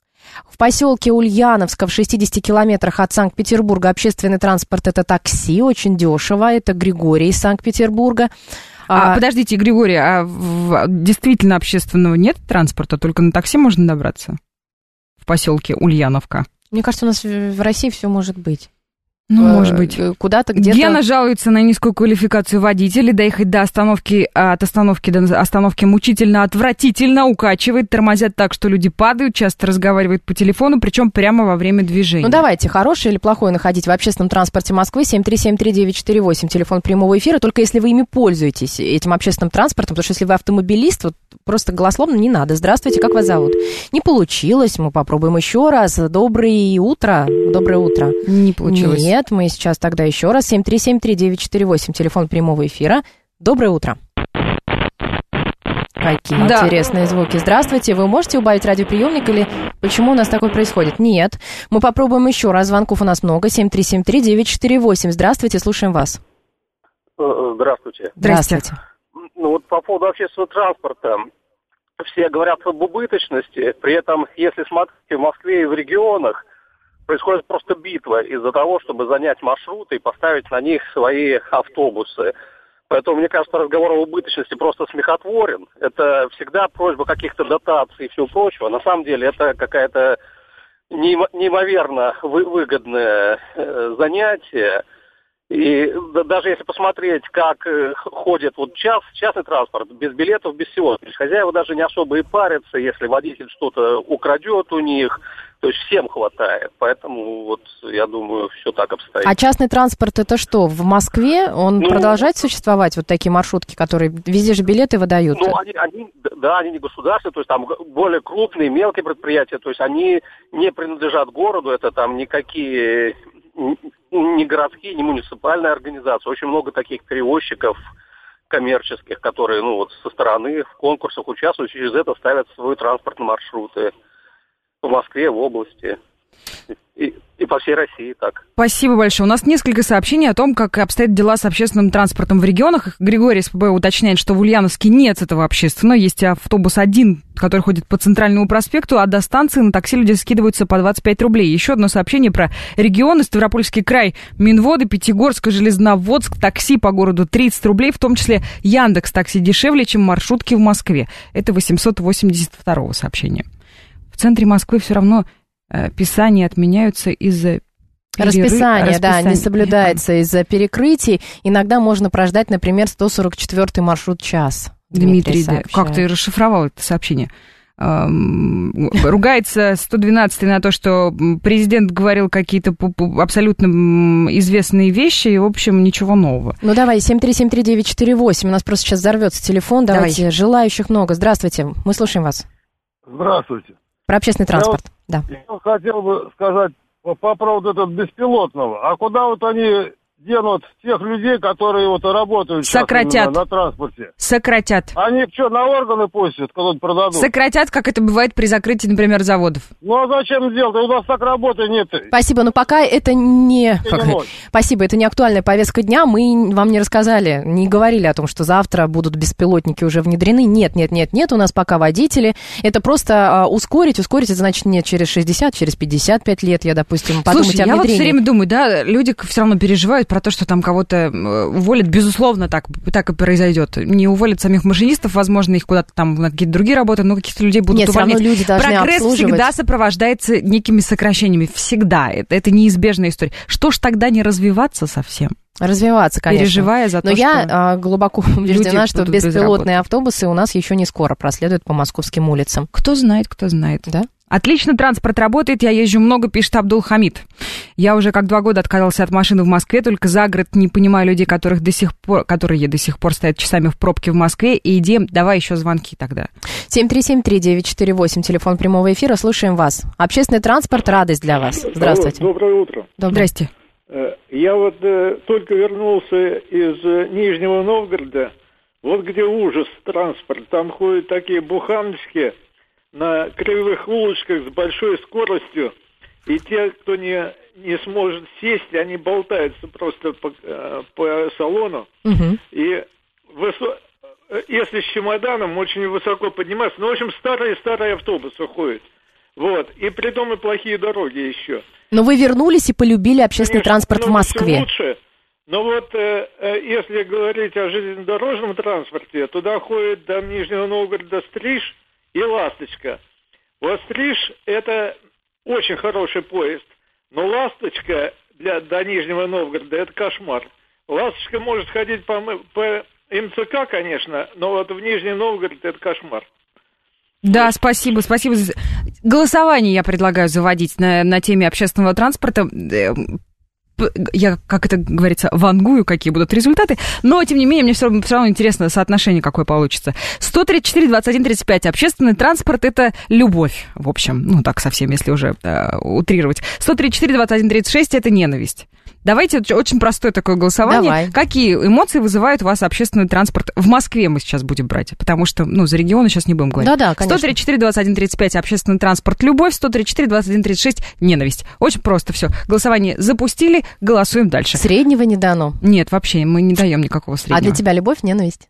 В поселке Ульяновска в 60 километрах от Санкт-Петербурга общественный транспорт – это такси, очень дешево. Это Григорий из Санкт-Петербурга. Подождите, Григорий, действительно общественного нет транспорта? Только на такси можно добраться? В поселке Ульяновка. Мне кажется, у нас в России все может быть. Может быть. Куда-то, где-то... Гена жалуется на низкую квалификацию водителей. Доехать до остановки, от остановки до остановки мучительно, отвратительно, укачивает, тормозят так, что люди падают, часто разговаривают по телефону, причем прямо во время движения. Давайте, хорошее или плохое находить в общественном транспорте Москвы, 7373948, телефон прямого эфира, только если вы ими пользуетесь, этим общественным транспортом, потому что если вы автомобилист, просто голословно не надо. Здравствуйте, как вас зовут? Не получилось, мы попробуем еще раз. Доброе утро. Не получилось. Нет, мы сейчас тогда еще раз. 7373948, телефон прямого эфира. Доброе утро. Какие интересные звуки. Здравствуйте, вы можете убавить радиоприемник или почему у нас такое происходит? Нет. Мы попробуем еще раз. Звонков у нас много. 7373948. Здравствуйте, слушаем вас. Здравствуйте. Здравствуйте. По поводу общественного транспорта. Все говорят об убыточности. При этом, если смотреть в Москве и в регионах, происходит просто битва из-за того, чтобы занять маршруты и поставить на них свои автобусы. Поэтому, мне кажется, разговор о убыточности просто смехотворен. Это всегда просьба каких-то дотаций и всего прочего. На самом деле это какая-то неимоверно выгодное занятие. И даже если посмотреть, как ходит частный транспорт, без билетов, без всего, хозяева даже не особо и парятся, если водитель что-то украдет у них, то есть всем хватает. Поэтому я думаю, все так обстоит. А частный транспорт это что, в Москве он продолжает существовать, такие маршрутки, которые везде же билеты выдают? Они не государственные, то есть там более крупные, мелкие предприятия, то есть они не принадлежат городу, это там никакие... не городские, не муниципальные организации. Очень много таких перевозчиков коммерческих, которые со стороны в конкурсах участвуют, через это ставят свои транспортные маршруты в Москве, в области и по всей России так. Спасибо большое. У нас несколько сообщений о том, как обстоят дела с общественным транспортом в регионах. Григорий СПБ уточняет, что в Ульяновске нет этого общественного. Есть автобус один, который ходит по Центральному проспекту, а до станции на такси люди скидываются по 25 рублей. Еще одно сообщение про регионы. Ставропольский край, Минводы, Пятигорск, Железноводск, такси по городу 30 рублей, в том числе Яндекс.Такси дешевле, чем маршрутки в Москве. Это 882 сообщения. В центре Москвы все равно писания отменяются из-за Расписание, не соблюдается из-за перекрытий. Иногда можно прождать, например, 144-й маршрут час. Дмитрий как ты расшифровал это сообщение? Ругается 112-й на то, что президент говорил какие-то абсолютно известные вещи, и, в общем, ничего нового. Давай, 7373948, у нас просто сейчас взорвется телефон. Давайте, желающих много. Здравствуйте, мы слушаем вас. Здравствуйте. Про общественный транспорт, Я хотел бы сказать по поводу этого беспилотного. А куда они денут тех людей, которые вот работают сейчас Сократят. на транспорте? Сократят. Они что, на органы пустят, когда продадут? Сократят, как это бывает при закрытии, например, заводов. Ну а зачем делать? У нас так работы нет. Спасибо, но пока это не... Спасибо, это не актуальная повестка дня. Мы вам не рассказали, не говорили о том, что завтра будут беспилотники уже внедрены. Нет, у нас пока водители. Это просто ускорить, это значит не через 60, через 55 лет, я, допустим, подумать о внедрении. Я вот все время думаю, да, люди все равно переживают про то, что там кого-то уволят. Безусловно, так и произойдет. Не уволят самих машинистов, возможно, их куда-то там на какие-то другие работы, но каких-то людей будут увольнять. Люди должны Прогресс всегда сопровождается некими сокращениями. Всегда. Это неизбежная история. Что ж тогда не развиваться совсем? Развиваться, конечно. Переживая за то, что я глубоко убеждена, что беспилотные автобусы у нас еще не скоро проследуют по московским улицам. Кто знает. Да? Отлично, транспорт работает, я езжу много, пишет Абдул-Хамид. Я уже как 2 года отказался от машины в Москве, только за город не понимаю людей, которые до сих пор стоят часами в пробке в Москве. И давай еще звонки тогда. 7373948, телефон прямого эфира, слушаем вас. Общественный транспорт, радость для вас. Здравствуйте. Доброе утро. Здрасте. Я вот только вернулся из Нижнего Новгорода, вот где ужас транспорт, там ходят такие буханочки на кривых улочках с большой скоростью, и те, кто не сможет сесть, они болтаются просто по салону. Угу. И если с чемоданом, очень высоко подниматься. Ну, в общем, старые автобусы ходят. Вот. И притом и плохие дороги еще. Но вы вернулись и полюбили общественный транспорт в Москве. Лучше. Но вот если говорить о железнодорожном транспорте, туда ходит до Нижнего Новгорода Стриж и Ласточка. Вот Стриж – это очень хороший поезд, но Ласточка до Нижнего Новгорода – это кошмар. Ласточка может ходить по МЦК, конечно, но вот в Нижний Новгород – это кошмар. Да, спасибо. Голосование я предлагаю заводить на теме общественного транспорта. Я, как это говорится, вангую, какие будут результаты, но, тем не менее, мне все равно интересно соотношение, какое получится. 134-21-35. Общественный транспорт – это любовь, в общем, ну, так совсем, если уже утрировать. 134-21-36 – это ненависть. Давайте очень простое такое голосование. Давай. Какие эмоции вызывает у вас общественный транспорт? В Москве мы сейчас будем брать, потому что, за регионы сейчас не будем говорить. Да, конечно. 134-21-35 общественный транспорт любовь, 134-21-36 ненависть. Очень просто все. Голосование запустили, голосуем дальше. Среднего не дано? Нет, вообще мы не даем никакого среднего. А для тебя любовь, ненависть?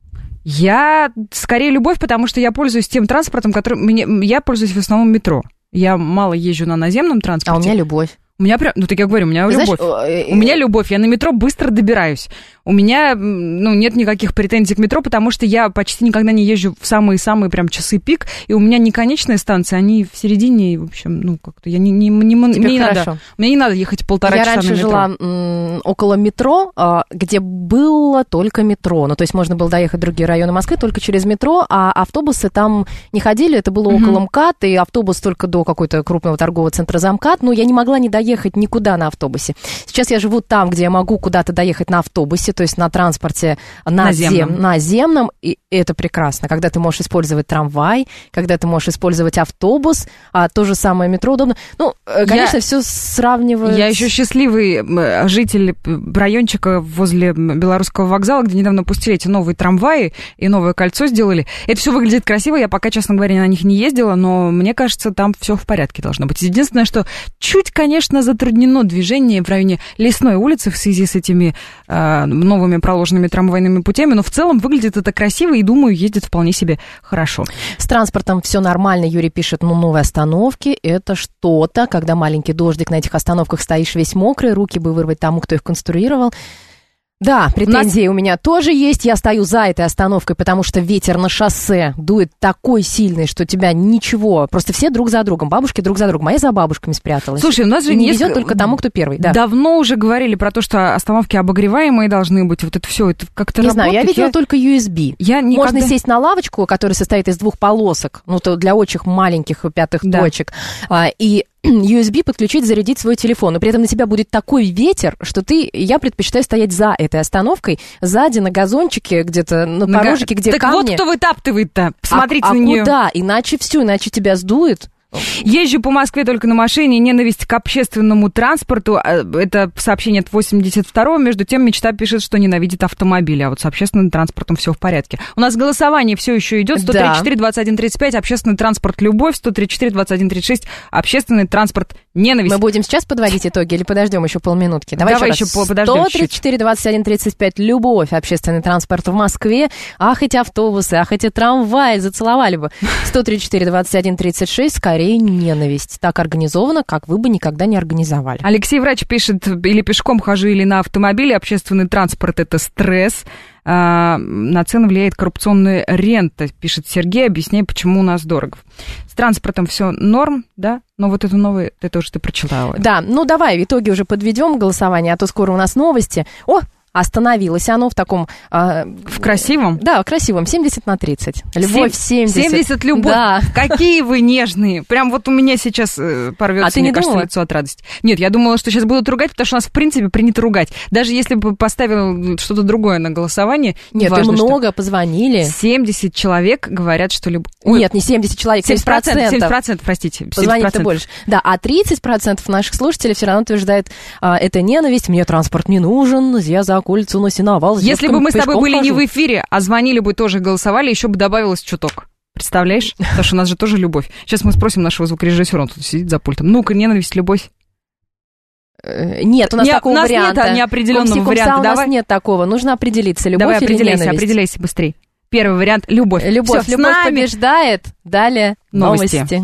Я скорее любовь, потому что я пользуюсь тем транспортом, которым я пользуюсь в основном метро. Я мало езжу на наземном транспорте. А у меня любовь. У меня прям, так я говорю, у меня любовь. У меня любовь, я на метро быстро добираюсь. У меня, нет никаких претензий к метро, потому что я почти никогда не езжу в самые-самые прям часы пик, и у меня не конечные станции, они в середине, и, в общем, как-то я мне не надо ехать 1,5 часа на метро. Я раньше жила около метро, где было только метро, то есть можно было доехать в другие районы Москвы только через метро, а автобусы там не ходили, это было около МКАД, и автобус только до какой-то крупного торгового центра замкат, я не могла не доехать никуда на автобусе. Сейчас я живу там, где я могу куда-то доехать на автобусе, то есть на транспорте наземном, и это прекрасно, когда ты можешь использовать трамвай, когда ты можешь использовать автобус, а то же самое метро удобно. Конечно, все сравнивается. Я еще счастливый житель райончика возле Белорусского вокзала, где недавно пустили эти новые трамваи и новое кольцо сделали. Это все выглядит красиво, я пока, честно говоря, на них не ездила, но мне кажется, там все в порядке должно быть. Единственное, что чуть, конечно, затруднено движение в районе Лесной улицы в связи с этими новыми проложенными трамвайными путями, но в целом выглядит это красиво и, думаю, ездит вполне себе хорошо. С транспортом все нормально, Юрий пишет, новые остановки, это что-то, когда маленький дождик, на этих остановках стоишь весь мокрый, руки бы вырвать тому, кто их конструировал. Да, претензии у меня тоже есть. Я стою за этой остановкой, потому что ветер на шоссе дует такой сильный, что тебя ничего. Просто все друг за другом, бабушки друг за другом. А я за бабушками спряталась. Слушай, у нас же не везет только тому, кто первый. Да. Давно уже говорили про то, что остановки обогреваемые должны быть. Вот это все, это как-то не знаю, я видела только USB. Можно сесть на лавочку, которая состоит из 2 полосок, то для очень маленьких пятых точек, и USB подключить, зарядить свой телефон. Но при этом на тебя будет такой ветер, что я предпочитаю стоять за этой остановкой, сзади на газончике, где-то на порожике, где так камни. Так вот кто вытаптывает-то, посмотрите на нее. А куда? Иначе тебя сдует. Езжу по Москве только на машине, ненависть к общественному транспорту. Это сообщение от 82-го. Между тем, мечта пишет, что ненавидит автомобили. А вот с общественным транспортом все в порядке. У нас голосование все еще идет. 134-21-35, общественный транспорт любовь. 134-21-36, общественный транспорт ненависть. Мы будем сейчас подводить итоги или подождем еще полминутки? Давай еще подождем. 134-21-35, любовь, общественный транспорт в Москве. Ах, эти автобусы, ах, эти трамваи, зацеловали бы. 134-21-36, скорее ненависть. Так организовано, как вы бы никогда не организовали. Алексей Врач пишет, или пешком хожу, или на автомобиле. Общественный транспорт – это стресс. На цену влияет коррупционная рента, пишет Сергей, объясняй, почему у нас дорого. С транспортом все норм, да? Но вот это новое, это уже ты прочитала. Да, ну давай, итоги уже подведем голосование, а то скоро у нас новости. Остановилось оно в таком... в красивом? Да, красивом, 70-30. Любовь 70. 70 любовь. Да. Какие вы нежные. Прям вот у меня сейчас порвется, мне кажется, лицо от радости. Нет, я думала, что сейчас будут ругать, потому что у нас, в принципе, принято ругать. Даже если бы поставил что-то другое на голосование... Нет, важно, много позвонили. 70 человек говорят, что любовь... Нет, не 70 человек, 70%. 70%, простите. 70%. Позвонит-то больше. Да, а 30% наших слушателей все равно утверждают, это ненависть, мне транспорт не нужен, я за улицу насиновал. Если бы мы с тобой были не в эфире, а звонили бы тоже, голосовали, еще бы добавилось чуток. Представляешь? Потому что у нас же тоже любовь. Сейчас мы спросим нашего звукорежиссера, он тут сидит за пультом. Ну-ка, ненависть, любовь. Нет, у нас такого варианта. Нет неопределенного варианта. У нас нет такого. Нужно определиться, любовь или ненависть. Определяйся быстрее. Первый вариант – любовь. Любовь побеждает. Далее новости.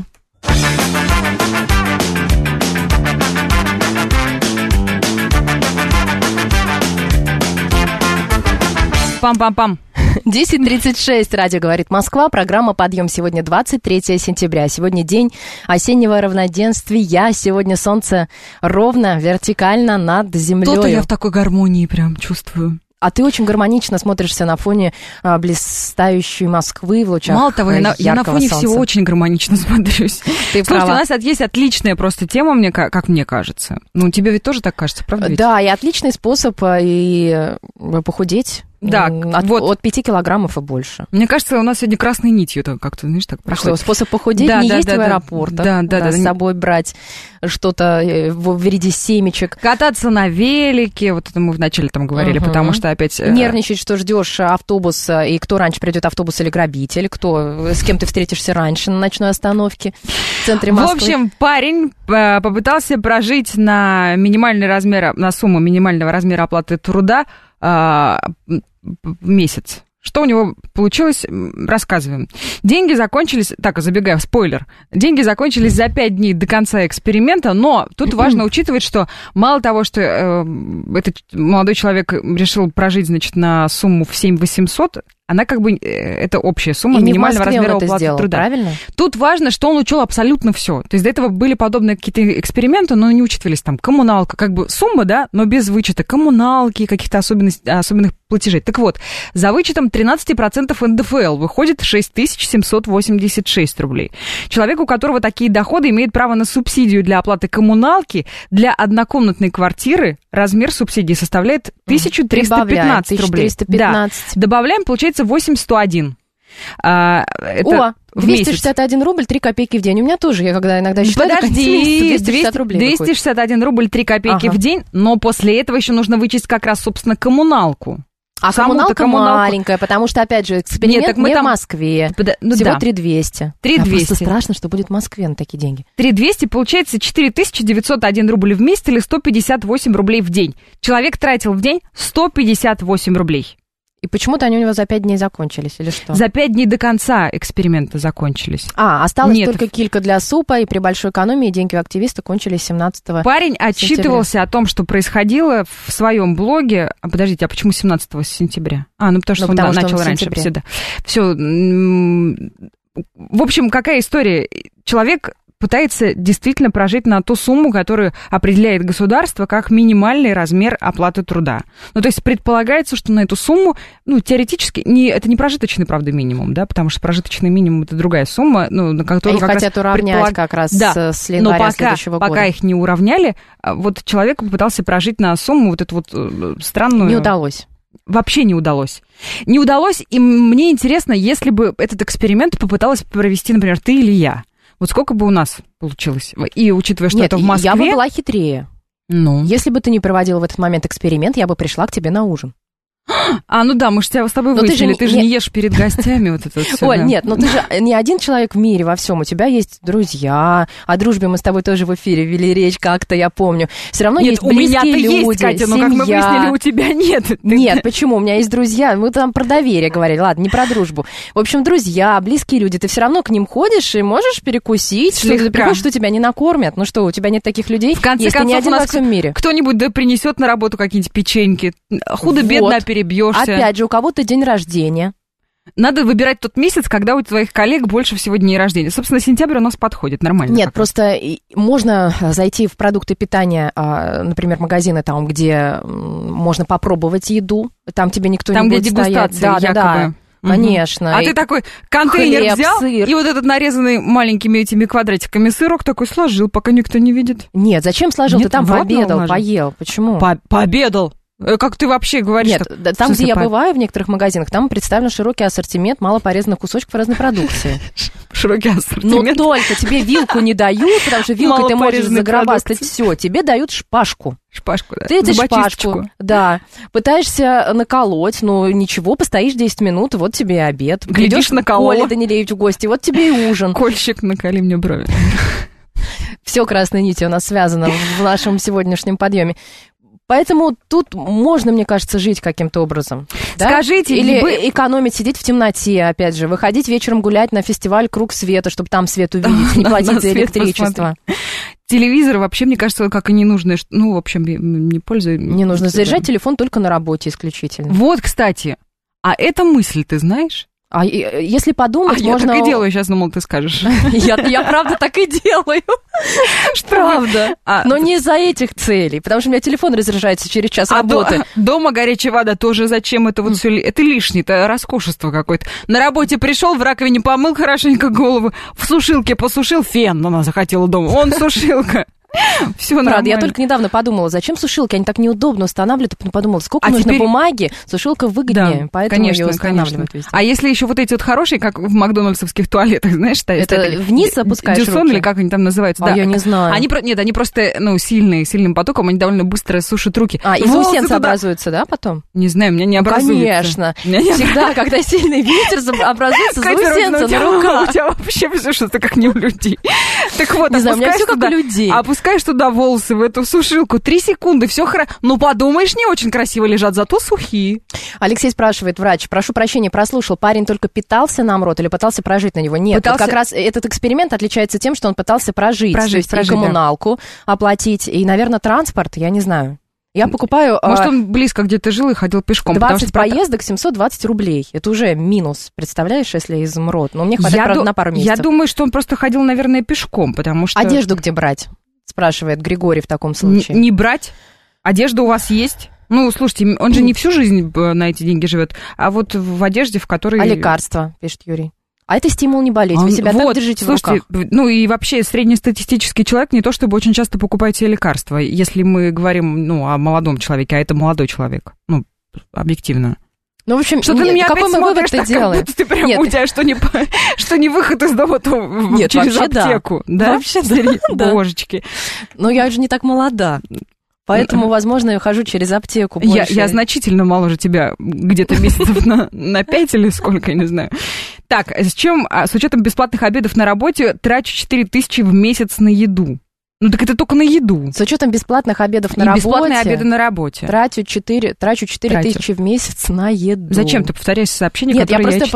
Пам-пам-пам. 10:36, радио «Говорит Москва», программа «Подъем». Сегодня 23 сентября, сегодня день осеннего равноденствия, сегодня солнце ровно, вертикально над землей. То-то я в такой гармонии прям чувствую. А ты очень гармонично смотришься на фоне блистающей Москвы в лучах. Мало того, я на фоне солнца. всего очень гармонично смотрюсь. Ты Слушайте, у нас есть отличная просто тема, как мне кажется. Ну, тебе ведь тоже так кажется, правда? Ведь? Да, и отличный способ и похудеть. Да, от 5 килограммов и больше. Мне кажется, у нас сегодня красной нитью как-то, знаешь, так проходит. Что, способ похудеть не есть в аэропортах, с собой брать что-то в виде семечек. Кататься на велике, вот это мы вначале там говорили, потому что опять... Нервничать, что ждешь автобус, и кто раньше придет, автобус или грабитель, с кем ты встретишься раньше на ночной остановке в центре Москвы. В общем, парень попытался прожить на сумму минимального размера оплаты труда месяц. Что у него получилось, рассказываем. Деньги закончились, так, забегая, спойлер, деньги закончились за 5 дней до конца эксперимента, но тут важно учитывать, что мало того, что этот молодой человек решил прожить, значит, на сумму в 7800, она как бы, это общая сумма минимального размера оплаты труда. Правильно? Тут важно, что он учел абсолютно все. То есть до этого были подобные какие-то эксперименты, но не учитывались там коммуналка, как бы сумма, да, но без вычета коммуналки, каких-то особенных платежей. Так вот, за вычетом 13% НДФЛ выходит 6786 рублей. Человек, у которого такие доходы, имеет право на субсидию для оплаты коммуналки. Для однокомнатной квартиры размер субсидии составляет 1315 рублей. 1315. Да. Добавляем, получается, 8101. Это 261 рубль 3 копейки в день. У меня тоже, я когда иногда считаю, подожди, 261 рубль 3 копейки в день, но после этого еще нужно вычесть как раз, собственно, коммуналку. А коммуналка маленькая, потому что, опять же, эксперимент не в Москве. Всего 3200. 3200. Просто страшно, что будет в Москве на такие деньги. 3200, получается, 4901 рубль в месяц или 158 рублей в день. Человек тратил в день 158 рублей. И почему-то они у него за 5 дней закончились, или что? За 5 дней до конца эксперимента закончились. Осталось только килька для супа, и при большой экономии деньги у активиста кончились 17 Парень отчитывался о том, что происходило в своем блоге. Подождите, а почему 17 сентября? Потому что он начал раньше. Все. В общем, какая история? Человек пытается действительно прожить на ту сумму, которую определяет государство как минимальный размер оплаты труда. Ну, то есть предполагается, что на эту сумму, теоретически, это не прожиточный, правда, минимум, да, потому что прожиточный минимум – это другая сумма, на которую они хотят уравнять как раз с января следующего года. Пока их не уравняли, вот человек попытался прожить на сумму вот эту вот странную... Не удалось. Вообще не удалось. Не удалось, и мне интересно, если бы этот эксперимент попыталась провести, например, ты или я. Вот сколько бы у нас получилось? И учитывая, что Нет, это в Москве... я бы была хитрее. Ну. Если бы ты не проводила в этот момент эксперимент, я бы пришла к тебе на ужин. Ну да, мы же тебя с тобой выяснили, ты же не ешь перед гостями вот это вот всё. Оль, нет, ты же не один человек в мире во всем, у тебя есть друзья, о дружбе мы с тобой тоже в эфире вели речь как-то, я помню. Все равно есть близкие люди, есть, Катя, но как мы выяснили, у тебя нет. Нет, почему? У меня есть друзья, мы там про доверие говорили, ладно, не про дружбу. В общем, друзья, близкие люди, ты все равно к ним ходишь и можешь перекусить, что ты приходишь, что тебя не накормят. Ну что, у тебя нет таких людей? В конце концов, не один во всем мире. Кто-нибудь принесет на работу какие-нибудь печеньки, худо-бедно перебьешься. Опять же, у кого-то день рождения. Надо выбирать тот месяц, когда у твоих коллег больше всего дней рождения. Собственно, сентябрь у нас подходит нормально. Нет, просто можно зайти в продукты питания, например, магазины там, где можно попробовать еду. Там тебе никто не будет стоять. Там, где дегустация, якобы. Конечно. А ты такой контейнер хлеб, взял, сыр. и вот этот нарезанный маленькими этими квадратиками сырок такой сложил, пока никто не видит. Нет, зачем сложил? Нет, ты там пообедал, поел. Почему? Пообедал? Как ты вообще говоришь? Нет, там, где я бываю в некоторых магазинах, там представлен широкий ассортимент малопорезанных кусочков разной продукции. Широкий ассортимент. Но только тебе вилку не дают, потому что вилкой ты можешь загробастать все. Тебе дают шпажку. Шпажку, да. Ты эту шпажку, да, пытаешься наколоть, но ничего, постоишь 10 минут, и вот тебе и обед. Глядишь, наколола. Коле Данилевич в гости, вот тебе и ужин. Кольщик, наколи мне брови. Все красной нитью у нас связано в нашем сегодняшнем подъеме. Поэтому тут можно, мне кажется, жить каким-то образом. Да? Скажите, или экономить, сидеть в темноте, опять же, выходить вечером гулять на фестиваль «Круг света», чтобы там свет увидеть, не платить за электричество. Телевизор вообще, мне кажется, как и не нужно. Ну, в общем, не пользуюсь. Не нужно заряжать телефон только на работе исключительно. Вот, кстати, а эта мысль, ты знаешь? А если подумать, можно... Я так и делаю, сейчас думал, ты скажешь. Я правда так и делаю. Правда. Но не из-за этих целей, потому что у меня телефон разряжается через час работы. Дома горячая вода тоже зачем это вот все? Это лишнее, это роскошество какое-то. На работе пришел, в раковине помыл хорошенько голову, в сушилке посушил, фен она захотела дома, он сушилка. Все нормально. Правда, я только недавно подумала, зачем сушилки, они так неудобно устанавливают, подумала, сколько нужно бумаги, сушилка выгоднее, да, поэтому конечно, ее устанавливают. А если еще вот эти вот хорошие, как в макдональдсовских туалетах, знаешь, стоят? Это вниз опускаешь Дюсон руки? или как они там называются? Да, я не знаю. Они просто, сильным потоком, они довольно быстро сушат руки. И заусенцы образуются, да, потом? Не знаю, у меня не образуется. Конечно. Всегда, когда сильный ветер, образуются заусенцы на руках. У тебя вообще все что-то как не у людей. Так вот, не знаю, у меня все как у людей. Опускаешь туда волосы в эту сушилку, 3 секунды, все хорошо. Ну, подумаешь, не очень красиво лежат, зато сухие. Алексей спрашивает, врач, прошу прощения, прослушал, парень только питался на МРОТ или пытался прожить на него? Нет, вот как раз этот эксперимент отличается тем, что он пытался прожить то есть и коммуналку оплатить, и, наверное, транспорт, я не знаю. Я покупаю... Может, он близко где-то жил и ходил пешком. 20 поездок, 720 рублей. Это уже минус, представляешь, если из МРОТ. Но мне хватает, правда, на пару месяцев. Я думаю, что он просто ходил, наверное, пешком, потому что... Одежду где брать? Спрашивает Григорий в таком случае. Не брать? Одежда у вас есть? Ну, слушайте, он же не всю жизнь на эти деньги живет, а вот в одежде, в которой... А лекарства, пишет Юрий. А это стимул не болеть, вы себя так держите в руках. Ну и вообще среднестатистический человек не то чтобы очень часто покупает себе лекарства, если мы говорим, о молодом человеке, а это молодой человек, объективно. Ну, в общем, что ты на меня какой мы вывод ты делаешь? Как будто ты прям, у тебя что не выход из дома, то через аптеку. Да? Вообще да. Божечки. Но я же не так молода. Поэтому, возможно, я хожу через аптеку больше. Я значительно моложе тебя, где-то месяцев на 5 или сколько, я не знаю. Так, с учетом бесплатных обедов на работе, трачу 4000 в месяц на еду. Ну так это только на еду. С учетом бесплатных обедов на работе. Бесплатные обеды на работе. Трачу 4 тысячи в месяц на еду. Зачем ты повторяешь сообщение, которое я читаю? Нет,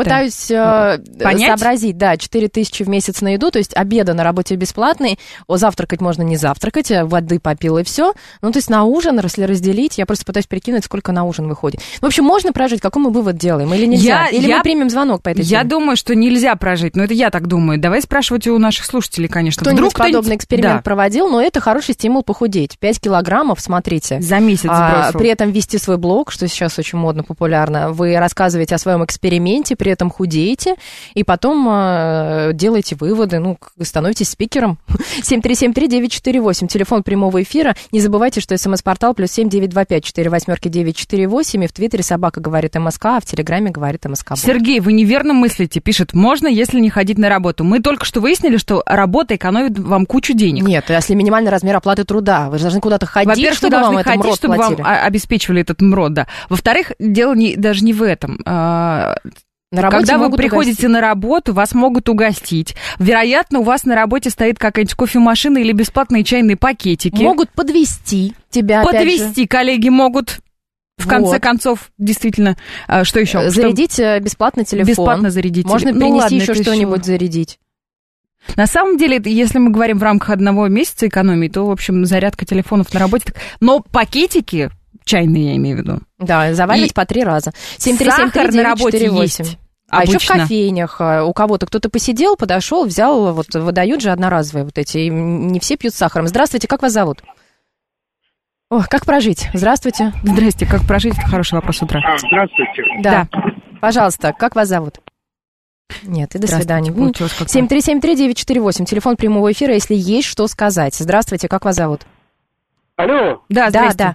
я просто пытаюсь сообразить. Да, 4 тысячи в месяц на еду, то есть обеды на работе бесплатные, завтракать можно не завтракать, воды попил и все. Ну, то есть на ужин, если разделить, я просто пытаюсь прикинуть, сколько на ужин выходит. В общем, можно прожить, какой мы вывод делаем, или нельзя? Или мы примем звонок по этой теме? Я думаю, что нельзя прожить, но это я так думаю. Давай спрашивать у наших слушателей, конечно. Кто-нибудь подобный эксперимент проводил? похудел, но это хороший стимул похудеть. 5 килограммов, смотрите. За месяц сбросил. При этом вести свой блог, что сейчас очень модно, популярно. Вы рассказываете о своем эксперименте, при этом худеете, и потом делаете выводы, становитесь спикером. 7373948, телефон прямого эфира. Не забывайте, что СМС-портал +7 925 48 948, и в Твиттере собака говорит МСК, а в Телеграме говорит МСК. Сергей, вы неверно мыслите, пишет, можно, если не ходить на работу. Мы только что выяснили, что работа экономит вам кучу денег. Нет, если минимальный размер оплаты труда, вы же должны куда-то ходить, во-первых, чтобы вы вам должны это ходить, МРОД чтобы платили. вам обеспечивали этот МРОД, да. Во-вторых, дело даже не в этом. Когда вы приходите на работу, вас могут угостить. Вероятно, у вас на работе стоит какая-нибудь кофемашина или бесплатные чайные пакетики. Могут подвезти тебя, подвезти, коллеги могут. В конце концов, действительно, что еще? Зарядить бесплатно телефон. Бесплатно зарядить телефон. Можно принести еще что-нибудь зарядить. На самом деле, если мы говорим в рамках одного месяца экономии, то, в общем, зарядка телефонов на работе. Но пакетики, чайные я имею в виду. Да, заваривать по 3 раза. 7373948. Сахар на работе есть. А обычно. еще в кофейнях у кого-то кто-то посидел, подошел, взял, вот выдают же одноразовые вот эти, и не все пьют с сахаром. Здравствуйте, как вас зовут? О, как прожить? Здравствуйте. Здрасте, как прожить? Это хороший вопрос утра. Здравствуйте. Да. Пожалуйста, как вас зовут? Нет, и до свидания. 7373948, телефон прямого эфира, если есть что сказать. Здравствуйте, как вас зовут? Алло. Да, да.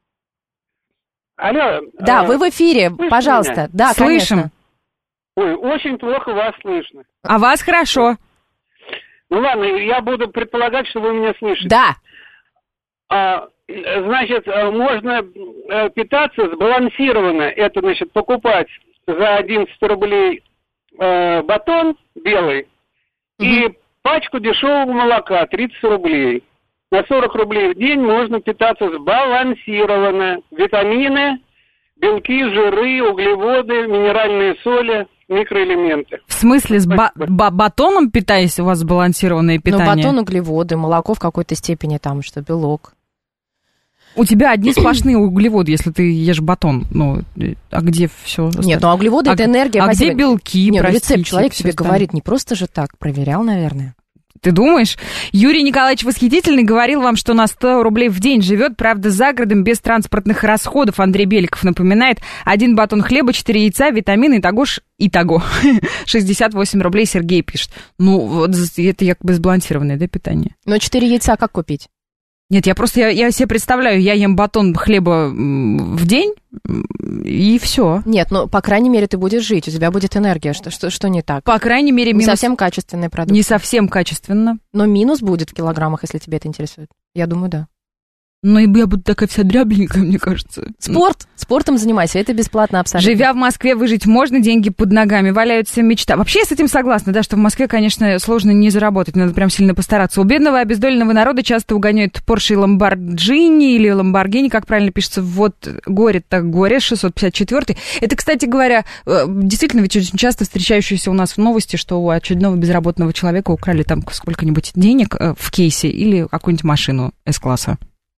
Алло. Да, вы в эфире, пожалуйста. Меня? Да, слышим. Конечно. Ой, очень плохо вас слышно. А вас хорошо. Ну ладно, я буду предполагать, что вы меня слышите. Да. Значит, можно питаться сбалансированно. Это, значит, покупать за 11 рублей батон белый и пачку дешевого молока 30 рублей. На 40 рублей в день можно питаться сбалансированно. Витамины, белки, жиры, углеводы, минеральные соли, микроэлементы. В смысле, с батоном питаясь, у вас сбалансированное питание? Ну, батон, углеводы, молоко в какой-то степени, там, что белок. У тебя одни сплошные углеводы, если ты ешь батон. Ну, а где все? Нет, ну а углеводы это энергия. А где белки, Нет, простите? Рецепт человек тебе говорит, не просто же так, проверял, наверное. Ты думаешь? Юрий Николаевич Восхитительный говорил вам, что на 100 рублей в день живет, правда, за городом, без транспортных расходов. Андрей Беликов напоминает, 1 батон хлеба, 4 яйца, витамины, итого 68 рублей, Сергей пишет. Ну, вот это якобы сбалансированное, да, питание. Но 4 яйца как купить? Нет, я себе представляю, я ем батон хлеба в день, и все. Нет, ну, по крайней мере, ты будешь жить, у тебя будет энергия, что не так? По крайней мере, минус... Не совсем качественный продукт. Не совсем качественно. Но минус будет в килограммах, если тебя это интересует. Я думаю, да. Ну, и я буду такая вся дрябленькая, мне кажется. Спортом занимайся, это бесплатно абсолютно. Живя в Москве, выжить можно, деньги под ногами, валяются мечта. Вообще, я с этим согласна, да, что в Москве, конечно, сложно не заработать, надо прям сильно постараться. У бедного обездоленного народа часто угоняют Порше и Ламборджини, или Ламборгини, как правильно пишется, вот горе так горе, 654-й. Это, кстати говоря, действительно ведь очень часто встречающееся у нас в новости, что у очередного безработного человека украли там сколько-нибудь денег в кейсе или какую-нибудь машину С-класса.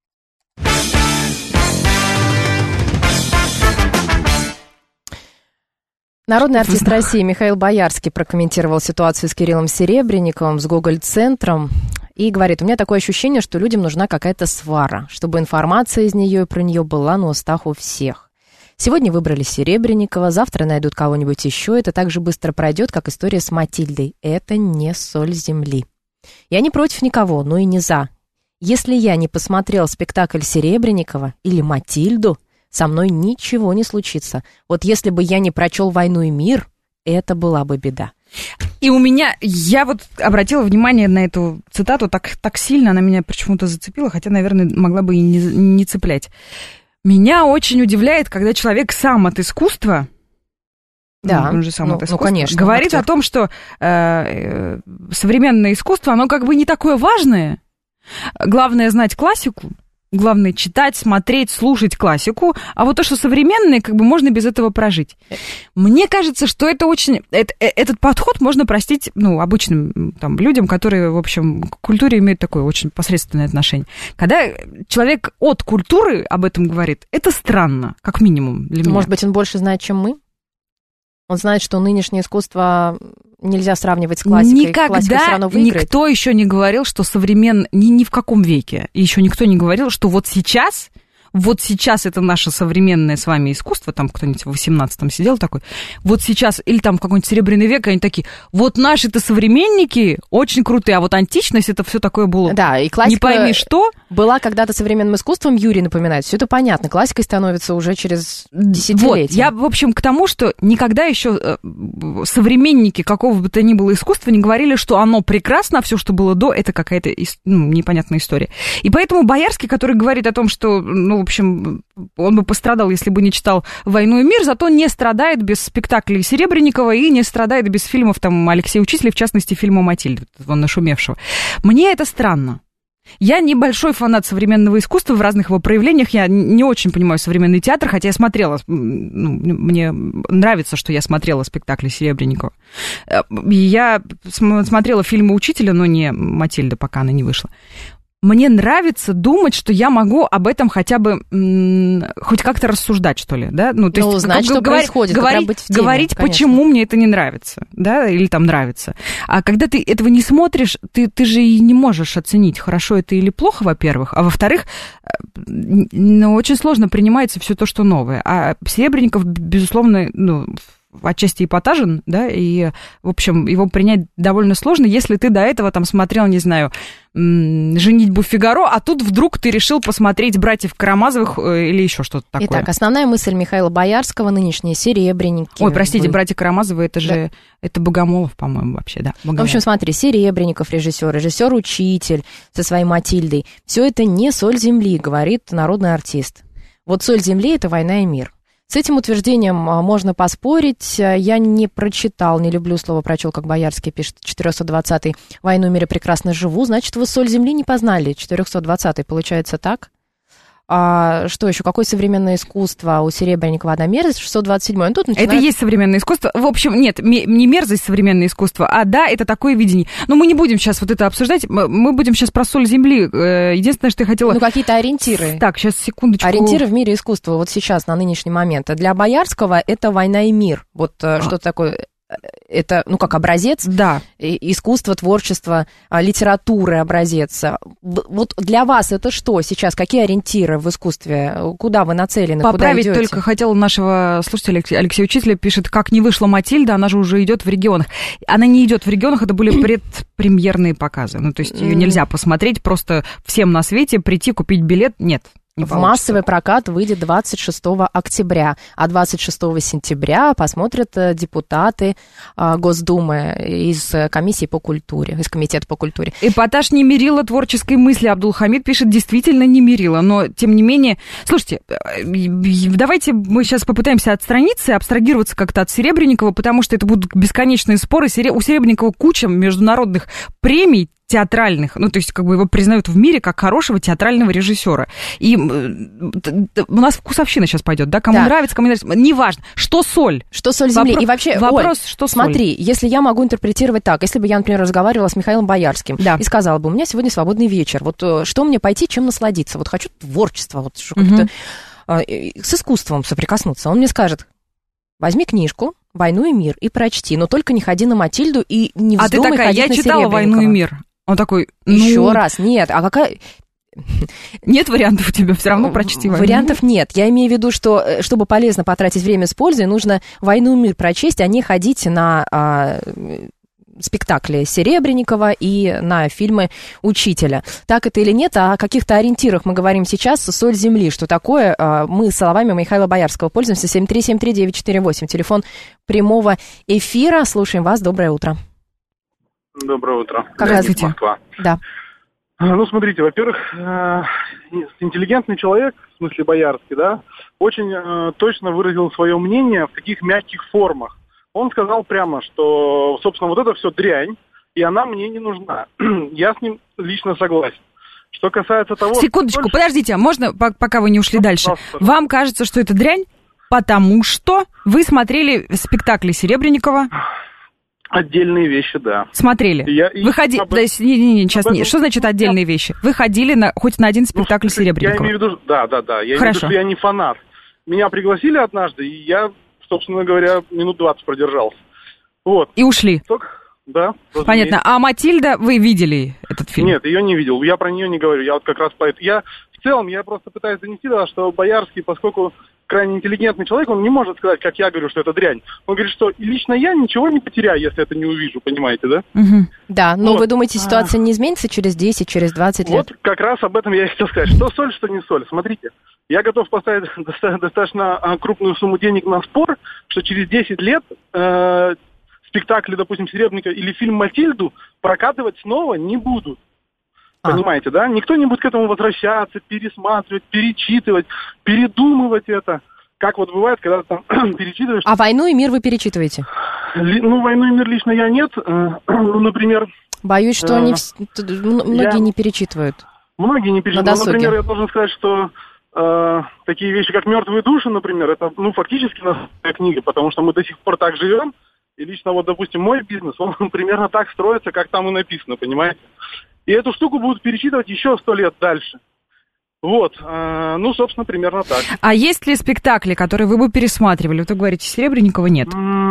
Народный артист России Михаил Боярский прокомментировал ситуацию с Кириллом Серебренниковым, с Гоголь-центром, и говорит, у меня такое ощущение, что людям нужна какая-то свара, чтобы информация из нее и про нее была на устах у всех. Сегодня выбрали Серебренникова, завтра найдут кого-нибудь еще, это так же быстро пройдет, как история с Матильдой. Это не соль земли. Я не против никого, но и не за. Если я не посмотрел спектакль Серебренникова или Матильду, со мной ничего не случится. Вот если бы я не прочел «Войну и мир», это была бы беда. И у меня, я вот обратила внимание на эту цитату так сильно, она меня почему-то зацепила, хотя, наверное, могла бы и не цеплять. Меня очень удивляет, когда человек сам от искусства, да, он же сам от искусства, конечно, говорит о том, что современное искусство, оно как бы не такое важное. Главное знать классику, главное читать, смотреть, слушать классику, а вот то, что современное, как бы можно без этого прожить. Мне кажется, что это очень... Этот подход можно простить, обычным там, людям, которые, в общем, к культуре имеют такое очень посредственное отношение. Когда человек от культуры об этом говорит, это странно, как минимум для меня. Может быть, он больше знает, чем мы? Он знает, что нынешнее искусство нельзя сравнивать с классикой. Классика всё Никогда равно выиграет. никто еще не говорил, что ни в каком веке, и еще никто не говорил, что вот сейчас это наше современное с вами искусство, там кто-нибудь в 18-м сидел такой, вот сейчас, или там в какой-нибудь Серебряный век, они такие, вот наши-то современники очень крутые, а вот античность, это все такое было, да, и классика не пойми что. Была когда-то современным искусством, Юрий напоминает, все это понятно, классикой становится уже через десятилетия. Вот, я, в общем, к тому, что никогда еще современники какого бы то ни было искусства не говорили, что оно прекрасно, а все, что было до, это какая-то непонятная история. И поэтому Боярский, который говорит о том, что, в общем, он бы пострадал, если бы не читал «Войну и мир», зато не страдает без спектаклей Серебренникова и не страдает без фильмов там Алексея Учителя, в частности, фильма «Матильда», вон нашумевшего. Мне это странно. Я небольшой фанат современного искусства в разных его проявлениях. Я не очень понимаю современный театр, хотя я смотрела, мне нравится, что я смотрела спектакли Серебренникова. Я смотрела фильмы Учителя, но не «Матильда», пока она не вышла. Мне нравится думать, что я могу об этом хотя бы хоть как-то рассуждать, что ли, да? То есть, знать, что происходит, говорить, почему мне это не нравится, да, или там нравится. А когда ты этого не смотришь, ты же и не можешь оценить, хорошо это или плохо, во-первых, а во-вторых, очень сложно принимается все то, что новое. А Серебренников, безусловно, отчасти эпатажен, да, и, в общем, его принять довольно сложно, если ты до этого там смотрел, не знаю, «Женитьбу Фигаро», а тут вдруг ты решил посмотреть «Братьев Карамазовых» или еще что-то такое. Итак, основная мысль Михаила Боярского, нынешние «Серебренники». Ой, простите, «Братья Карамазовы» это же, это Богомолов, по-моему, вообще, да. Богомолов. В общем, смотри, Серебренников режиссер Учитель со своей Матильдой. Все это не соль земли, говорит народный артист. Вот соль земли — это «Война и мир». С этим утверждением можно поспорить. Я не прочитал, не люблю слово «прочел», как Боярский пишет, 420-й «Войну и мир прекрасно живу». Значит, вы соль земли не познали. 420-й, получается так? Что еще? Какое современное искусство у Серебренникова? Одна мерзость, 627-й. Тут начинает... Это и есть современное искусство. В общем, нет, не мерзость современное искусство, а да, это такое видение. Но мы не будем сейчас вот это обсуждать, мы будем сейчас про соль земли. Единственное, что я хотела... какие-то ориентиры. Так, сейчас, секундочку. Ориентиры в мире искусства вот сейчас, на нынешний момент. Для Боярского это «Война и мир». Вот что такое... Это, как образец, да. Искусство, творчество, литературы образец. Вот для вас это что сейчас? Какие ориентиры в искусстве? Куда вы нацелены? Поправить куда идете? Только хотела нашего слушателя Алексея Учителя, пишет, как не вышла «Матильда», она же уже идет в регионах. Она не идет в регионах, это были предпремьерные показы. То есть ее нельзя посмотреть, просто всем на свете прийти, купить билет, нет. В массовый прокат выйдет 26 октября, а 26 сентября посмотрят депутаты Госдумы из комиссии по культуре, из комитета по культуре. Эпатаж не мерила творческой мысли, Абдулхамид пишет, действительно не мерила, но тем не менее... Слушайте, давайте мы сейчас попытаемся отстраниться и абстрагироваться как-то от Серебренникова, потому что это будут бесконечные споры. У Серебренникова куча международных премий, театральных, то есть его признают в мире как хорошего театрального режиссера. И у нас вкусовщина сейчас пойдет, да? Кому нравится, кому не нравится. Неважно. Что соль? Что соль земли? И вообще, вопрос, Оль, что смотри, соль? Если я могу интерпретировать так, если бы я, например, разговаривала с Михаилом Боярским и сказала бы, у меня сегодня свободный вечер, вот что мне пойти, чем насладиться? Вот хочу творчество, вот как-то с искусством соприкоснуться. Он мне скажет, возьми книжку «Войну и мир» и прочти, но только не ходи на Матильду и не вздумай ходить на Серебренникова. Я читала «Войну и мир». Он такой, Еще раз, нет, а какая... Нет вариантов у тебя, все равно прочти «Войну». Вариантов нет. Я имею в виду, что, чтобы полезно потратить время с пользой, нужно «Войну и мир» прочесть, а не ходить на спектакли Серебренникова и на фильмы Учителя. Так это или нет, о каких-то ориентирах мы говорим сейчас. «Соль земли», что такое? Мы словами Михаила Боярского пользуемся. 7373948, телефон прямого эфира. Слушаем вас, доброе утро. Доброе утро. Здравствуйте. Москва. Да. Смотрите, во-первых, интеллигентный человек, в смысле Боярский, да, очень точно выразил свое мнение, в каких мягких формах. Он сказал прямо, что, собственно, вот это все дрянь, и она мне не нужна. Я с ним лично согласен. Что касается того... Секундочку, подождите, можно, пока вы не ушли дальше? Вам кажется, что это дрянь, потому что вы смотрели спектакли Серебренникова? Отдельные вещи, да. Смотрели. Что значит отдельные вещи? Вы ходили хоть на один спектакль Серебренникова? Я имею в виду, да. Я имею в виду, что я не фанат. Меня пригласили однажды, и я, собственно говоря, минут 20 продержался. Вот. И ушли? Да. Понятно. А Матильда, вы видели этот фильм? Нет, ее не видел. Я про нее не говорю. Я вот как раз поэтому... В целом, я просто пытаюсь донести, да, что Боярский, поскольку крайне интеллигентный человек, он не может сказать, как я говорю, что это дрянь. Он говорит, что лично я ничего не потеряю, если это не увижу, понимаете, да? Угу. Да, но вы думаете, ситуация не изменится через 10, через 20 лет? Вот как раз об этом я и хотел сказать. Что соль, что не соль. Смотрите, я готов поставить достаточно крупную сумму денег на спор, что через 10 лет спектакли, допустим, «Серебряника» или фильм «Матильду» прокатывать снова не будут. Понимаете, да? Никто не будет к этому возвращаться, пересматривать, перечитывать, передумывать это. Как вот бывает, когда ты там перечитываешь... А «Войну и мир» вы перечитываете? «Войну и мир» лично я нет. Например... Боюсь, что многие не перечитывают. Многие не перечитывают. Например, я должен сказать, что такие вещи, как «Мертвые души», например, это фактически настоящая книга, потому что мы до сих пор так живем. И лично вот, допустим, мой бизнес, он примерно так строится, как там и написано, понимаете? И эту штуку будут перечитывать еще 100 лет дальше. Вот, собственно, примерно так. А есть ли спектакли, которые вы бы пересматривали? Вот вы говорите, Серебренникова нет.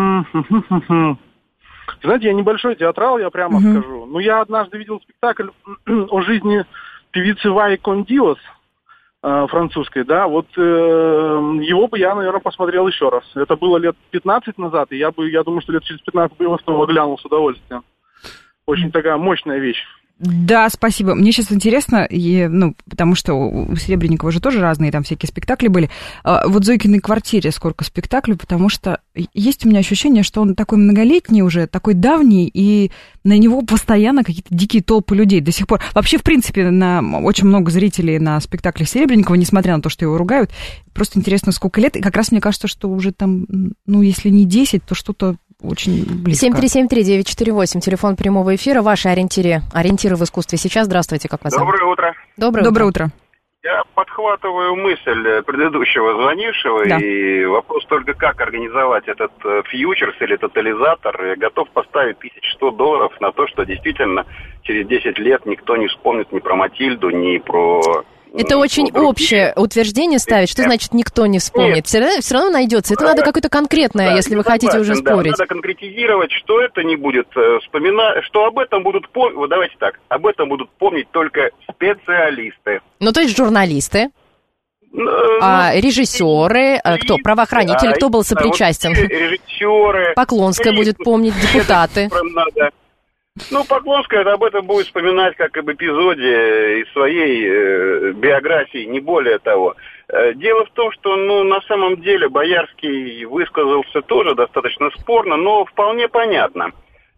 Знаете, я небольшой театрал, я прямо скажу. Но я однажды видел спектакль о жизни певицы Ваи Кондиос, французской, да, вот его бы я, наверное, посмотрел еще раз. Это было лет 15 назад, и я думаю, что лет через 15 бы его снова глянул с удовольствием. Очень такая мощная вещь. Да, спасибо. Мне сейчас интересно, потому что у Серебренникова же тоже разные там всякие спектакли были. Вот в «Зойкиной квартире» сколько спектаклей, потому что есть у меня ощущение, что он такой многолетний уже, такой давний, и на него постоянно какие-то дикие толпы людей до сих пор. Вообще, в принципе, очень много зрителей на спектаклях Серебренникова, несмотря на то, что его ругают. Просто интересно, сколько лет. И как раз мне кажется, что уже там, если не 10, то что-то очень близко. 7373948, телефон прямого эфира. Ваши ориентиры в искусстве сейчас. Здравствуйте, как вас зовут? Доброе утро. Доброе утро. Я подхватываю мысль предыдущего звонившего, да. И вопрос только, как организовать этот фьючерс или тотализатор. Я готов поставить $1100 на то, что действительно через 10 лет никто не вспомнит ни про Матильду, ни про... Это очень общее утверждение ставить. Что значит никто не вспомнит? Все равно найдется. Это надо какое-то конкретное, если вы хотите уже спорить. Надо конкретизировать, что это не будет вспоминать, что об этом будут помнить. Вот давайте так, об этом будут помнить только специалисты. То есть журналисты, режиссеры, кто? Правоохранители, кто был сопричастен? Режиссеры. Поклонская будет помнить, депутаты. Поклонская об этом будет вспоминать как об эпизоде из своей биографии, не более того. Дело в том, что, на самом деле Боярский высказался тоже достаточно спорно, но вполне понятно.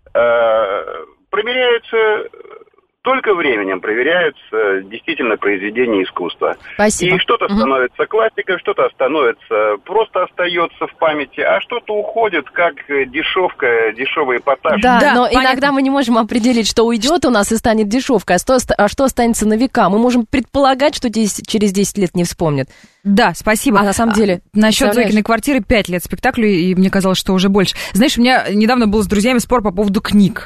Проверяются... Только временем проверяются действительно произведения искусства. Спасибо. И что-то становится классикой, что-то просто остается в памяти, а что-то уходит как дешевый эпатаж. Да, но иногда мы не можем определить, что уйдет у нас и станет дешевкой, а что останется на века. Мы можем предполагать, что через 10 лет не вспомнят. Да, спасибо. А на самом деле... Насчет «Зойкиной квартиры» 5 лет спектаклю, и мне казалось, что уже больше. Знаешь, у меня недавно был с друзьями спор по поводу книг.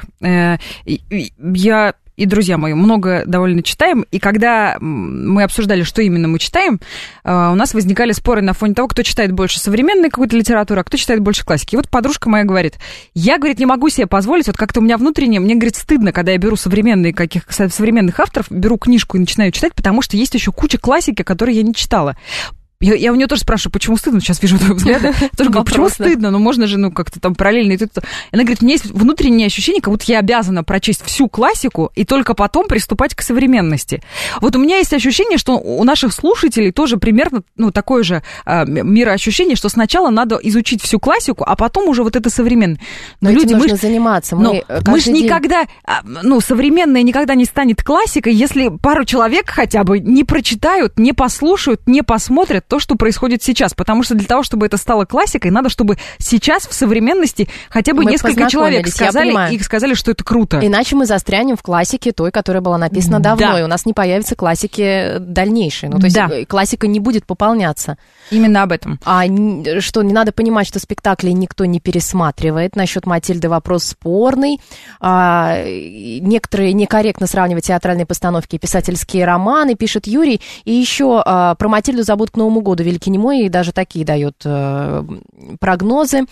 Я и друзья мои много довольно читаем, и когда мы обсуждали, что именно мы читаем, у нас возникали споры на фоне того, кто читает больше современной какой-то литературы, а кто читает больше классики. И вот подружка моя говорит, я, говорит, не могу себе позволить, вот как-то у меня внутренне, мне, говорит, стыдно, когда я беру современных авторов, беру книжку и начинаю читать, потому что есть еще куча классики, которые я не читала. Я у нее тоже спрашиваю, почему стыдно? Сейчас вижу твой взгляд. Тоже говорю, почему стыдно? Можно же, как-то там параллельно. Она говорит, у меня есть внутреннее ощущение, как будто я обязана прочесть всю классику и только потом приступать к современности. Вот у меня есть ощущение, что у наших слушателей тоже примерно такое же мироощущение, что сначала надо изучить всю классику, а потом уже вот это современное. Но люди, нужно заниматься. Мы же никогда, современное никогда не станет классикой, если пару человек хотя бы не прочитают, не послушают, не посмотрят то, что происходит сейчас. Потому что для того, чтобы это стало классикой, надо, чтобы сейчас в современности хотя бы несколько человек сказали, что это круто. Иначе мы застрянем в классике той, которая была написана давно, и у нас не появится классики дальнейшей. То есть классика не будет пополняться. Именно об этом. А что, не надо понимать, что спектакли никто не пересматривает. Насчет Матильды вопрос спорный. Некоторые некорректно сравнивают театральные постановки и писательские романы, пишет Юрий. И еще про Матильду забудут к Новому году Великий Немой, и даже такие дают прогнозы.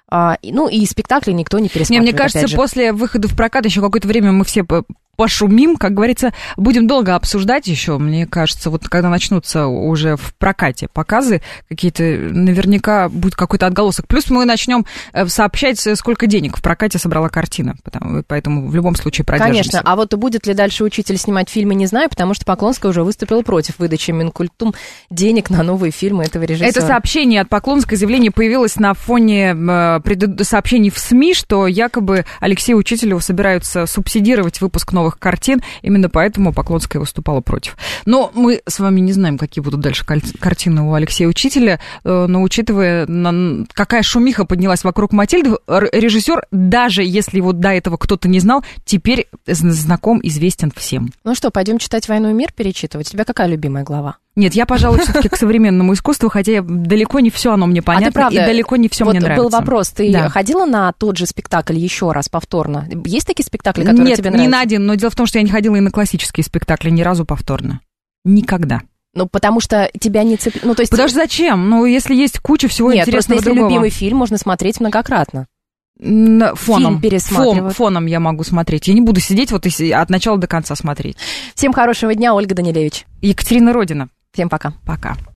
Ну, и спектакли никто не пересматривает. Мне кажется, после выхода в прокат еще какое-то время мы все пошумим, как говорится, будем долго обсуждать еще. Мне кажется, вот когда начнутся уже в прокате показы какие-то, наверняка будет какой-то отголосок. Плюс мы начнем сообщать, сколько денег в прокате собрала картина. Поэтому в любом случае продержимся. Конечно. А вот будет ли дальше учитель снимать фильмы, не знаю, потому что Поклонская уже выступила против выдачи Минкультом денег на новые фильмы этого режиссера. Это сообщение от Поклонской, заявление появилось на фоне сообщений в СМИ, что якобы Алексею Учителеву собираются субсидировать выпуск новых картин, именно поэтому Поклонская выступала против. Но мы с вами не знаем, какие будут дальше картины у Алексея Учителя, но учитывая, какая шумиха поднялась вокруг Матильды, режиссер, даже если его до этого кто-то не знал, теперь знаком, известен всем. Ну что, пойдем читать «Войну и мир», перечитывать? У тебя какая любимая глава? Нет, я, пожалуй, все-таки к современному искусству, хотя далеко не все оно мне понятно, и далеко не все мне нравится. Вот был вопрос, ты ходила на тот же спектакль еще раз повторно? Есть такие спектакли, которые тебе нравятся? Нет, не на один, но дело в том, что я не ходила и на классические спектакли ни разу повторно. Никогда. Ну, потому что тебя не цепляет. Ну, то есть... Потому что зачем? Ну, если есть куча всего интересного другого. Если любимый фильм, можно смотреть многократно. Фоном. Фильм пересматривать. Фоном я могу смотреть. Я не буду сидеть вот от начала до конца смотреть. Всем хорошего дня, Ольга Данилевич. Екатерина Родина. Всем пока. Пока.